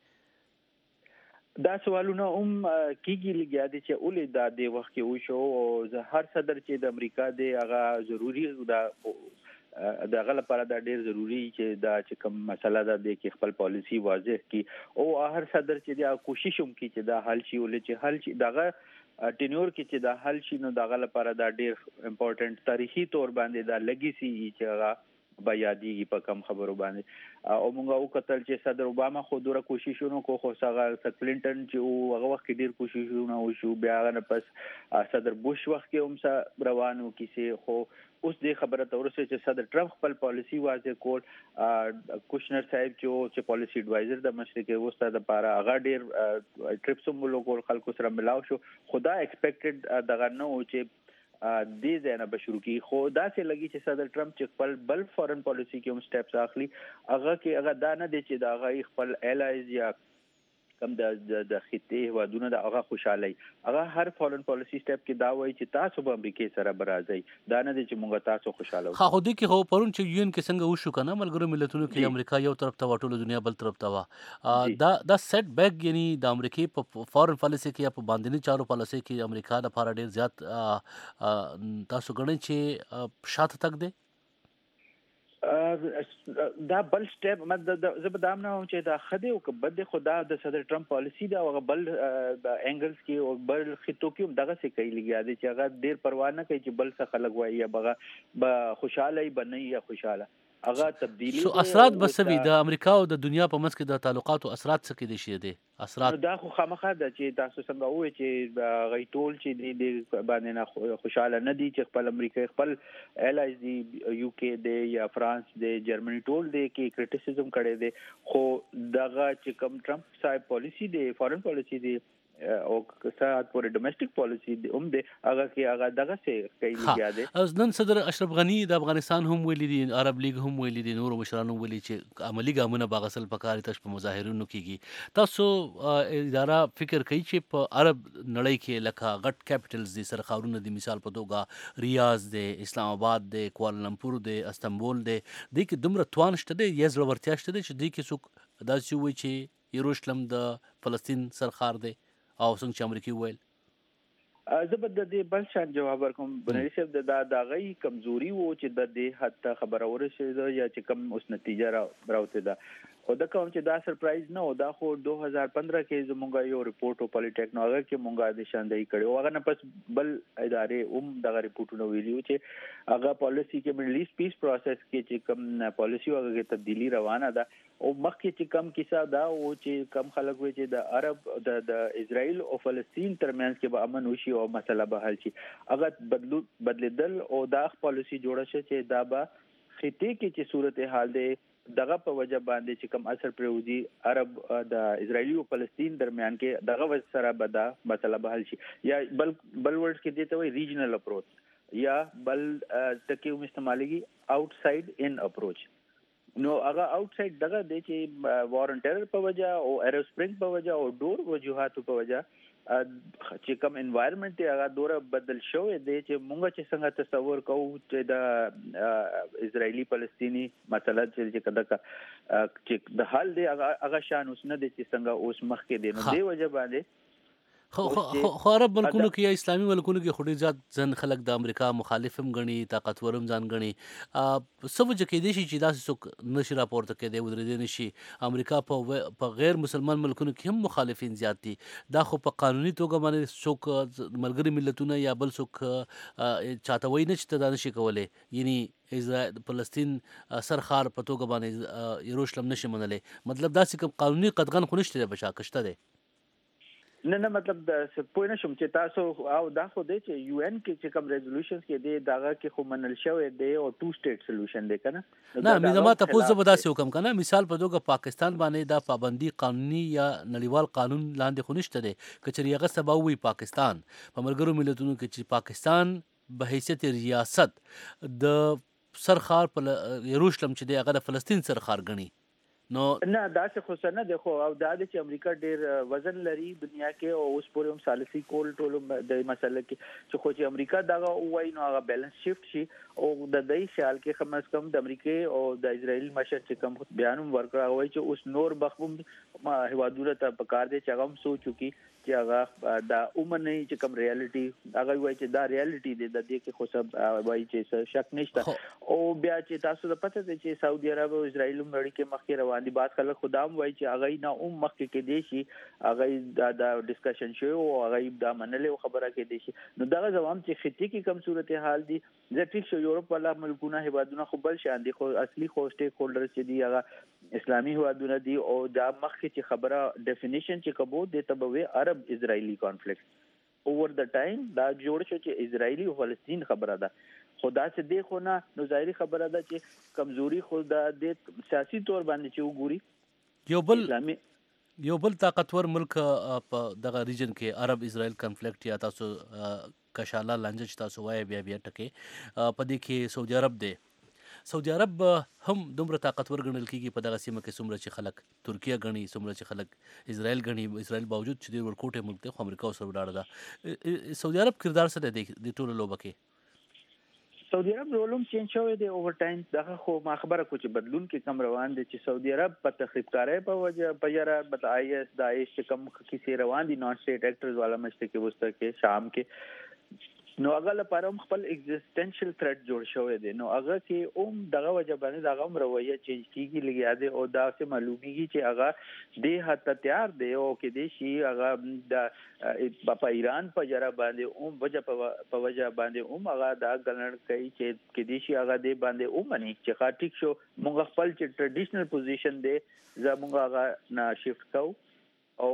دا سوالونه هم کیږي لګیا دي چې اولې دا د وخت کې وشو او هر صدر چې د امریکا دی هغه ضروری دا دا غل لپاره دا ډیر ضروری چې دا چې کوم مسله ده د کې خپل پالیسی واضح کی او هر صدر چې دا کوشش هم کی چې دا حل شي ولې چې حل شي داغه ټینیور کې چې دا حل شي نو دا غل لپاره دا ډیر امپورټنٹ تاریخي تور باندې دا لګیسي چې هغه با یادېږي په کم خبرو باندې او موږ او کتل چې صدر اوباما خو دوره کوششونه کو خو څنګه کلینټن چې هغه وخت ډیر کوششونه وشو بیا غن پس صدر بوش وخت کې هم روانو کیسه خو اوس دې خبره تورسه چې صدر ټرمپ خپل پالیسی واضح کول کوشنر صاحب چې پالیسی ایڈوایزر د مشرقي وسطا د لپاره هغه ډیر ټریپس هم لوګول خلکو سره ملاو شو خدا ایکسپیکټډ دغه نو چې دې ځنه به شروع کی خو دا څه لګي چې صدر ټرمپ چې خپل بل فورن پالیسی کې هم سټیپس اخلي هغه کې هغه دا نه دي چې دا هغه خپل الایز یا کم د د خطې هوادونه د هغه خوشالي هغه هر فورن پالیسی سټیپ کې دا وایي چې تاسو به امریکای سره برازي دا نه دي چې موږ تاسو خوشاله خو خو دې کې خو پرون چې یو ان کې څنګه وشو کنه ملګرو ملتونو کې امریکا یو طرف ته ټول دنیا بل طرف ته وا دا دا سیټ بیک یعنی د امریکای په فورن پالیسی کې یا په باندې چارو پالیسی کې امریکا د لپاره ډیر زیات تاسو غواړئ چې شاته تک دی دا بل سټیپ مده زبدام نه چې دا خدي او کبد خدا د صدر ټرمپ پالیسی دا او بل د انګلز کې او بل خطو کې دغه څه کوي لګیا دي چې هغه ډیر پروا نه کوي چې بل څه خلک وایي یا بغه خوشاله بنئ یا خوشاله هغه تبدیلی سو اثرات بسوي د امریکا او د دنیا په منځ کې د تعلقاتو اثرات څه کې دي شي دي اثرات دا خو خامخا د چې تاسو څنګه وایي چې غي ټول چې د باندې نه خوشاله نه دي چې خپل امریکا خپل الایز دي یو کې دی یا فرانس دی جرمني ټول دی کې کریټیسیزم کړي دي خو دغه چې کوم ټرمپ صاحب پالیسی دی فورن پالیسی دی او سات پورې ډومېسټک پالیسی هم دی هغه کې هغه دغه څه کوي لګیا دي اوس نن صدر اشرف غنی د افغانستان هم ویلي دي عرب لیگ هم ویلي دي نور مشرانو ویلي چې عملی ګامونه باغسل پکاري تاسو په مظاهرونو کېږي تاسو اداره فکر کوي چې په عرب نړۍ کې لکه غټ کیپټلز دي سرخاورونه دي مثال په توګه ریاض دی اسلام آباد دی کوالالمپور دی استنبول دی د کې دومره توان شته دی یا زړورتیا شته دی چې د کې څوک داسې وایي چې یروشلم د فلسطین سرخار دی او څنګه چې امریکای ویل زبر د دې بل شان جواب ورکوم بنری صاحب د دا غي کمزوري وو چې د دې حتی خبره ورسېده یا چې کم اوس نتیجه راوته ده او دا کوم چې دا سرپرایز نه و دا خو دو هزار پندرہ کې زمونږ یو ریپورت او پالیټیکنالوژي کې مونږه د شاندهي کړو هغه نه پس بل ادارې هم دغه ریپورتونه ویلو چې هغه پالیسی کې مډل ایست پیس پروسس کې چې کم پالیسی هغه کې تبدیلی روانه ده او مخکې چې کم کیسه دا او چې کم خلک وي چې د عرب د د اسرائیل او فلسطین ترمنځ کې به امن وشي او مسله به حل شي هغه بدلو بدلیدل او دا پالیسی جوړه شي چې دا به خطې کې چې صورتحال ده دغه په وجه باندې چې کوم اثر پروزي عرب د اسرایلی او فلسطین درمیان کې دغه وجه سره به دا مسله به حل شي یا بل بل ورډ کې دته وي ریجنل اپروچ یا بل تکي هم استعماليږي اوټساید ان اپروچ نو هغه اوټساید دغه د چې وار ان ټیرر په وجه او ایرو اسپرینګ په وجه او ډور وجوهات په وجه چې کوم انوایرنمنت هغه دوره بدل شوی دی چې مونږ چې څنګه تصور کوو چې د اسرایلی فلسطینی مسله چې کده چې د حل دی هغه شان اوس نه دی چې څنګه اوس مخ کې دی نو دی وجه باندې خو خو عرب ملکونو کې یا اسلامي ملکونو کې خوري ځات ځن خلک د امریکا مخالفم غني طاقتورم ځان غني سوچ کې دي چې داسې څوک نشي راپورته کې دی ودرې نشي امریکا په په غیر مسلمان ملکونو کې هم مخالفین زیات دي دا خو په قانوني توګه باندې څوک ملګری ملتونه یا بل څوک چاته وای نه چې دا نشي کولای یعنی اسرائیل فلسطین سرخار په توګه باندې یروشلم نشي منلې مطلب دا چې قانوني قدغن خو نشته بشا کشته دی نه نه مطلب د پوه نه شم چې تاسو او دا خو دی چې یو ان کې چې کوم ریزولوشنز کې دی داغه کې خو منل شوی دی او ټو سټیټ سولوشن دی کنه نه مې ته پوزه به داسې وکم کنه مثال په توګه پاکستان باندې دا پابندي قانوني یا نړیوال قانون لاندې خو نشته دی کچري هغه سبا وي پاکستان په ملګرو ملتونو کې چې پاکستان به حیثیت ریاست د سرخار په یروشلم چې دی هغه د فلسطین سرخار غني نو نه دا څه خو څه نه دی خو او دا چې امریکا ډیر وزن لري دنیا کې او اوس پورې هم ثالثي کول ټول د مسله کې چې خو چې امریکا دا وایي نو هغه بیلانس شفت شي او د دې خیال کې کم از کم د امریکا او د اسرائیل مشر چې کوم بیان ورکړی وایي چې اوس نور بخوم هوادونه ته پکار دي چې هغه هم سوچو کې چې هغه دا اومنه چې کوم ریالټي هغه وایي چې دا ریالټي دی د دې کې خو سب وایي چې شک نشته او بیا چې تاسو د پته دی چې سعودي عرب او اسرائیل هم لړۍ کې مخکې روان دي بعض خلک خدام وایي چې هغه نه اوم مخکې کې دی شي هغه دا د ډسکشن شوی او هغه دا منلې خبره کې دی شي نو دا ځواب چې خطي کې کم صورتحال دي زه ټیک شو یورپ والا ملکونه هیوادونه خو بل شان دي خو اصلي خو سټیک هولډرز چې دی هغه اسلامي هیوادونه دي او دا مخکې چې خبره ډیفینیشن چې کبو د تبوي عرب اسرائیلی کانفلیکټ اوور د ټایم دا جوړ شو چې اسرائیلی او فلسطین خبره ده خدا سے دی خو نه نو ظاهري خبره ده چې کمزوري خو د سیاسي تور باندې چې وګوري یو بل یو بل طاقتور ملک په دغه ریجن کې عرب اسرائیل کنفلیکټ یا تاسو کشاله لانجه چې تاسو وایي بیا بیا ټکي په دې کې سعودي عرب دی سعودي عرب هم دومره طاقتور ګڼل کېږي په دغه سیمه کې څومره چې خلک ترکیه ګڼي څومره چې خلک اسرائیل ګڼي اسرائیل باوجود چې ډېر ورکوټی ملک دی خو امریکا ورسره ولاړه ده سعودي عرب کردار څه دی د ټولو لوبه کې سعودي عرب رولم چینج شوی دی اوور ټایم دغه خو ما خبره کو چې بدلون کې کم روان دي چې سعودي عرب په تخریبکارۍ په وجه په یاره بت آی اس داعش چې کم کیسې روان دي نان سټیټ اکټرز والا مشته کې وسته کې شام کې نو هغه لپاره هم خپل ایگزیسټنشل تھریټ جوړ شوی دی نو هغه کې اوم دغه وجه باندې دغه هم رویه چینج کیږي لګیا دی او دا څه معلومیږي چې هغه د هته تیار دی او کې دی شي هغه د په ایران په جره باندې اوم وجه په وجه باندې اوم هغه دا ګڼل کوي چې کې دی شي هغه دی باندې اومني چې ښه ټیک شو موږ خپل چې ټریډیشنل پوزیشن دی زموږ هغه نه شفت کو او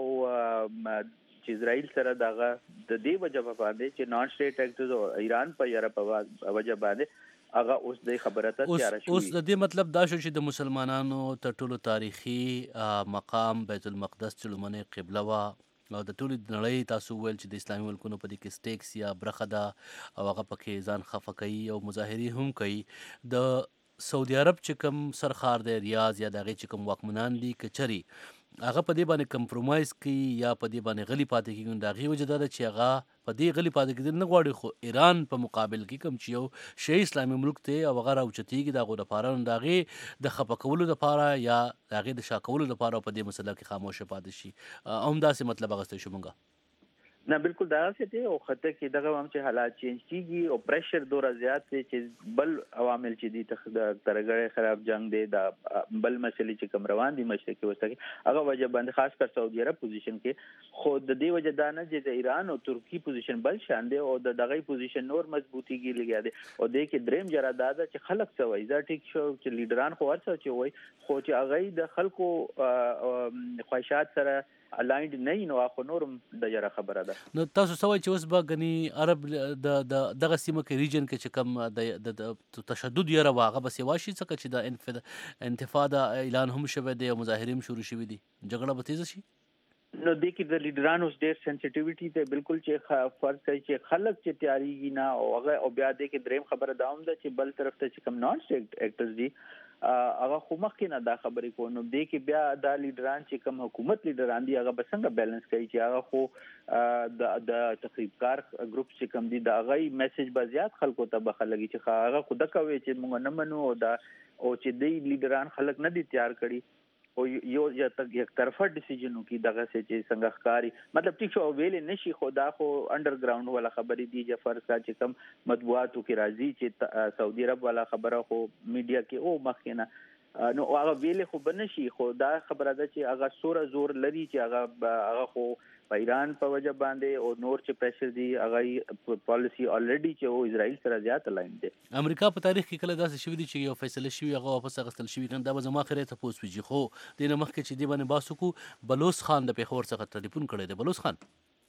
چې اسرائیل سره دغه د دې وجه باندې چې نان سټیټ اکټرز او ایران په یاره په وجه باندې هغه اوس د خبره ته تیار شوی اوس د دې مطلب دا شو چې د مسلمانانو تر ټولو تاریخي مقام بیت المقدس چې لومړنۍ قبله وه او د ټولې نړۍ تاسو ویل چې د اسلامي ملکونو په دې کې سټیکس یا برخه ده او هغه پکې ځان خفه کوي او مظاهرې هم کوي د سعودي عرب چې کوم سرخار دی ریاض یا د هغې چې کوم واکمنان دي کچري هغه په دې باندې کمپرومایز کوي یا په دې باندې غلي پاتې کېږي د هغې وجه دا ده چې هغه په دې غلي پاتې کېدل نه غواړي خو ایران په مقابل کې کوم چې یو شی اسلامي ملک دی او هغه راوچتېږي د هغو دپاره نو د هغې د خفه کولو دپاره یا د هغې د شا کولو دپاره په دې مسله کې خاموشه پاتې شي هم داسې مطلب اخیستی شو مونږ نه بالکل دا څه دی او خطر کې دغه هم چې حالات چینج کیږي او پریشر دوره زیات دی چې بل عوامل چې دي ترګړې خراب جنگ دی دا بل مسلې چې کوم روان دي مشرق کې وسته هغه وجه باندې خاص کر سعودي عرب پوزیشن کې خو د دې وجه دا نه چې د ایران او ترکی پوزیشن بل شان دی او د دغه پوزیشن نور مضبوطیږي لګیا دی او د کې دریم جره دا ده چې خلک څه وایي دا ټیک شو چې لیډران خو ورڅ چې وایي خو چې هغه د خلکو خواهشات سره الایند نه نو اخو نورم د جره خبره ده نو تاسو سوای چې اوس به غني عرب د دغه سیمه کې ریجن کې چې کم د تشدد یره واغه بس یواشي څخه چې د انتفاضه اعلان هم شوه دی او مظاهرې هم شروع شوې دي جګړه به تیز شي نو د کې د لیډرانو ډېر سنسټیویټي ته بالکل چې فرض کوي چې خلک چې تیاریږي نه او هغه او بیا د کې دریم خبره دا هم ده چې بل طرف ته چې کم نان سټیټ اکټرز دي هغه خو مخکې نه دا خبرې کوو نو دې کې بیا دا لیډران چې کوم حکومت لیډران دي هغه به څنګه بیلنس کوي چې هغه خو د د تخریبکار ګروپ چې کوم دي د هغه میسج به زیات خلکو ته به خلګي چې هغه خو د کوي چې موږ نه منو او دا او چې د لیډران خلک نه دي تیار کړي او یو یا تک یک طرفه ډیسیژن کی دغه سه چې څنګه ښکاری مطلب ټیک شو ویلې نشي خدا خو انډرګراوند ولا خبرې دي جفر کا چې کم مطبوعاتو کې راځي چې سعودي عرب والا خبره خو میډیا کې او مخینه نو هغه ویلې خو بنشي خو دا خبره ده چې هغه سوره زور لري چې هغه هغه خو په ایران په وجه باندې او نور چې پریشر دی هغه پالیسی الریډي چې او اسرائیل سره زیات الاین دی. امریکا په تاریخ کې کله داسې شوي دي چې یو فیصله شوي هغه واپس اخیستل شوي کنه دا به زما خیره تپوس ویږي خو دې نه مخکې چې دې باندې بحث وکړو بلوچ خان د پېښور څخه ټلیفون کړی دی. بلوچ خان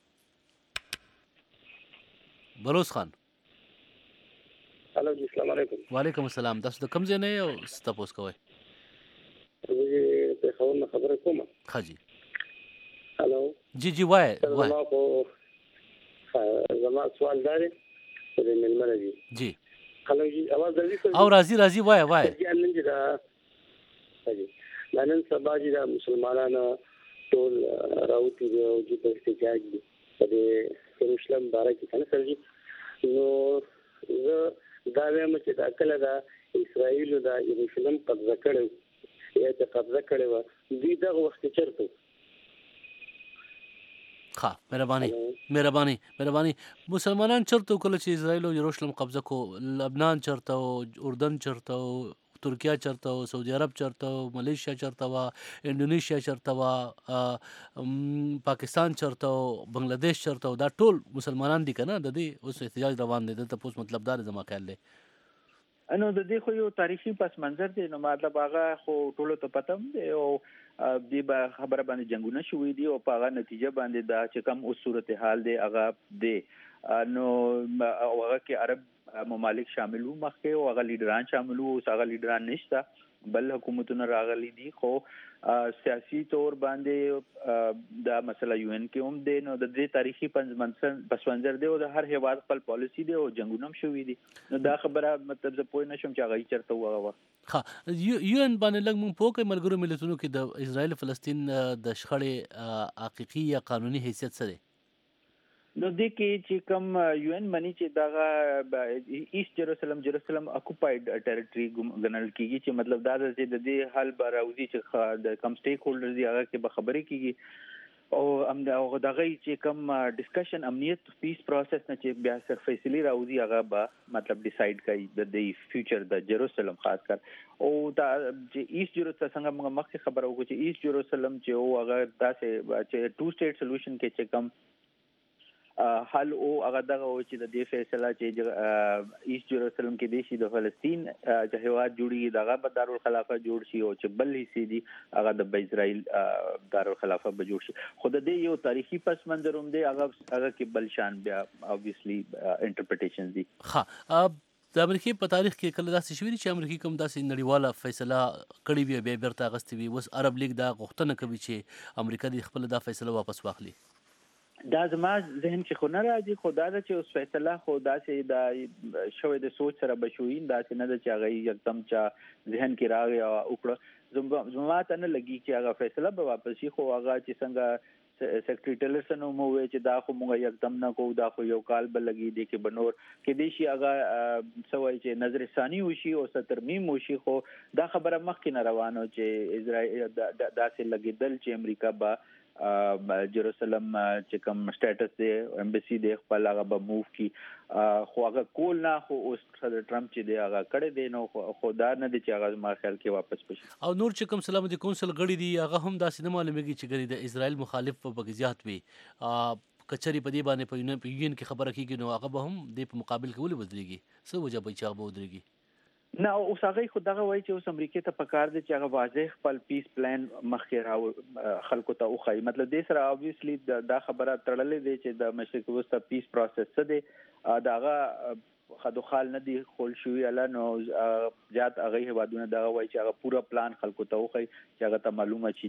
بلوچ خان هلو جی السلام علیکم. وعلیکم السلام. تاسو د کوم ځای نه یې او څه تپوس کوئ؟ زه پېښور نه خبره کوم. ښه جي. هلو جی جی وایه وایه. زما خو زما سوال دا دی چې د مېلمنه دي. جی هلو جی اواز راځي؟ او راځي راځي وایه وایه. نن چې دا دا نن سبا چې دا مسلمانانو ټول راوتي دي او چې په احتجاج دي په دې یروشلم باره کې که نه سر جي نو زه دا وایم چې دا کله دا اسرائیلو دا یروشلم قبضه کړی یا چې قبضه کړې وه دوی دغه وخت کې چېرته وو؟ ښه مهرباني مهرباني مهرباني مسلمانان چېرته وو کله چې اسرائیلو یروشلم قبضه کو؟ لبنان چېرته وو؟ اردن چېرته وو؟ ترکیه چېرته وو؟ سعودي عرب چېرته وو؟ ملیشیا چېرته وه؟ انډونیشیا چېرته وه؟ پاکستان چېرته وو؟ بنګلادیش چېرته وو؟ دا ټول مسلمانان دي که نه؟ د دې اوس احتجاج روان دی دلته اوس مطلب دا دی زما خیال دی. نو د دې خو یو تاریخي پس منظر دی نو مطلب هغه خو ټولو ته پته هم دی او دې به خبره باندې جنګونه شوي دي او په هغه نتیجه باندې دا چې کوم اوس صورتحال دی هغه دی نو او هغه کې عرب ممالک شامل وو مخکې او هغه لیډران شامل وو اوس هغه لیډران نشته بل حکومتونه راغلي دي خو سیاسي طور باندې دا مسله یو ان کې هم دی نو د دې تاریخي پس منظر دی او د هر هیواد خپل پالیسی دی او جنګونه هم شوي دي نو دا خبره مطلب زه پوه نه شم چې هغه چېرته وو هغه وخت. ښه یو ان باندې لږ مونږ پوه کړئ ملګرو ملتونو کې د اسرائیل فلسطین د شخړې حقیقي یا قانوني حیثیت څه دی؟ نو دې کې چې کوم یو ان مني چې دغه ایست جروسلم جروسلم اکوپاید ټریټري ګڼل کیږي چې مطلب دا دی چې د دې حل به راوځي چې د کوم سټیک هولډرز دي هغه کې به خبرې کیږي او ام دغه چې کوم ډسکشن امنیت پیس پروسس نه چې بیا سر فیصله راوځي هغه به مطلب ډیسایډ کوي د دې فیوچر د جروسلم خاص کر او دا چې ایست جروسلم څنګه موږ مخکې خبره وکړو چې ایست جروسلم چې او هغه داسې چې ټو سټیټ سولوشن کې چې کوم حل او هغه دغه و چې د دې فیصله چې ایست جروسلم کې دی شي د فلسطین چې هیواد جوړي دغه به دارالخلافه جوړ شي او چې بل حصے دي هغه د اسرائیل دارالخلافه به جوړ شي خو د دې یو تاریخي پس منظر هم دی هغه هغه کې بل شان بیا obviously انټرپریټیشنز دي. ها د امریکای په تاریخ کې کله داسې شوي دي چې امریکای کوم داسې نړیواله فیصله کړې وي بیا بیرته اخیستې وي اوس عرب لیګ دا غوښتنه کوي چې امریکا د خپل دا فیصله واپس واخلي؟ دا زما ذهن کې خو نه راځي خو دا ده چې اوس فیصله خو داسې دا شوی د سوچ سره به شوي داسې نه ده چې هغه یکدم چا ذهن کې راغی او وکړه زما ته نه لګي چې هغه فیصله به واپس شي خو هغه چې څنګه سیکرټري ټیلرسن مو وی چې دا خو موږ یکدم نه کوو دا خو یو کال به لګي دی کې بنور کې دی شي هغه سوای چې نظر ثانی وشي او سترمیم وشي خو دا خبره مخکې نه روانه چې اسرائیل داسې لګیدل چې امریکا به جروسلم چې کوم سټیټس دی امبسی دی خپل هغه به موو کی خو هغه کول نه خو اوس صدر ټرمپ چې دی هغه کړی دی نو خو دا نه دی چې هغه ما خیال کې واپس پشي او نور چې کوم سلامتي کونسل غړي دی هغه هم داسې نه معلومیږي چې غړي د اسرائیل مخالف په بګ زیات وي کچري په دې باندې په یون کې خبره کیږي نو هغه به هم د په مقابل کې ولې بدلېږي څه وجه به چې هغه ودرېږي؟ نه اوس هغه خو دغه وایي چې اوس امریکا ته پکار دي چې هغه واضح خپل پیس پلان مخکې راو خلکو ته وخی مطلب دې سره obviously دا خبره تړلې دی چې د مشرق وسطا پیس پروسس څه دی داغه خدوخال نه دی خول شوی اله نو زیات هغه هوادونه دغه وایي چې هغه پورا پلان خلکو ته وخی چې هغه ته معلومه شي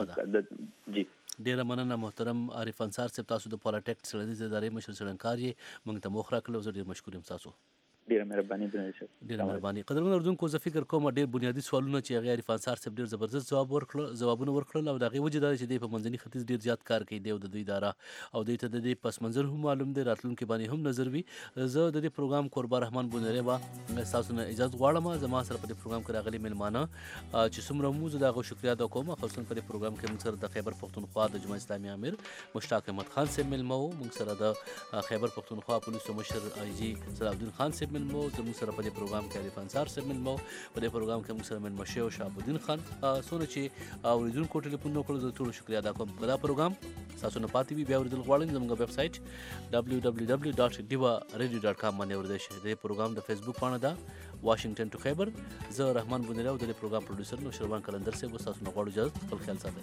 چې جی ډیره مننه محترم عارف انصار صاحب تاسو د پالیټیکس سړدي ادارې مشر څېړنکار یې موږ ته موخ راکړو زه ډیر مشکور یم تاسو. ډیره مهرباني ده. ډیره مهرباني. قدرمن اردوونکو زه فکر کوم ډیر بنیادی سوالونه چې هغه عارف انصار صاحب ډیر زبردست جواب ورکړل ځوابونه ورکړل او دغه وجه دا چې د په منځني ختیځ ډیر زیات کار کوي دی او د دوی اداره او د ته د پس منظر هم معلوم دی راتلونکي باندې هم نظر وي. زه د دې پروګرام قربان رحمان بونری با تاسو نه اجازه غواړم زما سره په دې پروګرام کې راغلي ملمانه چې څومره مو زه دغه شکریا د کوم خصوصا په دې پروګرام کې موږ سره د خیبر پختونخوا د جمهوریت اسلامي امیر مشتاق احمد خان صاحب ملمو موږ سره د خیبر پختونخوا پولیسو مشر آی جی صلاح الدین خان صاحب ملمو زموږ سره په دې پروګرام کې عارف انصار صاحب ملمو په دې پروګرام کې موږ سره ملمو شو شهاب الدین خان سونه چې اوریدونکو ټلیفون نو کړو زه ټول شکریا ادا کوم دا پروګرام تاسو نه پاتې وي بیا اوریدل غواړئ زموږ ویب سټ دبليو دبليو دبليو ډاټ ډیوا ریډیو ډاټ کام باندې ورده شئ د پروګرام د فیسبوک پاڼه ده واشنگټن ټو خیبر زه رحمان بونیرا او د پروګرام پروډوسر نو شروان کلندر صاحب تاسو نه غواړو اجازه خپل خیال ساتئ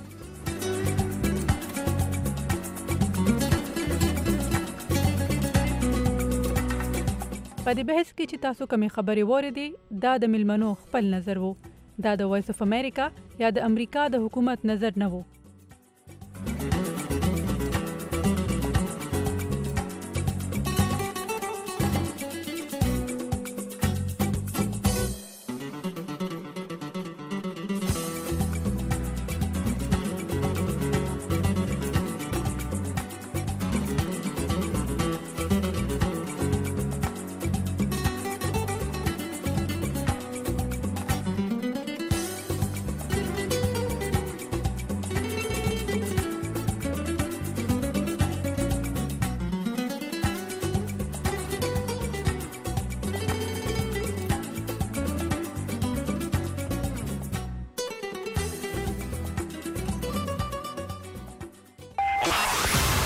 په دې بحث کې چې تاسو کومې خبرې واورېدې دا د ملمنو خپل نظر وو دا د وایس اف امریکا یا د امریکا د حکومت نظر نه وو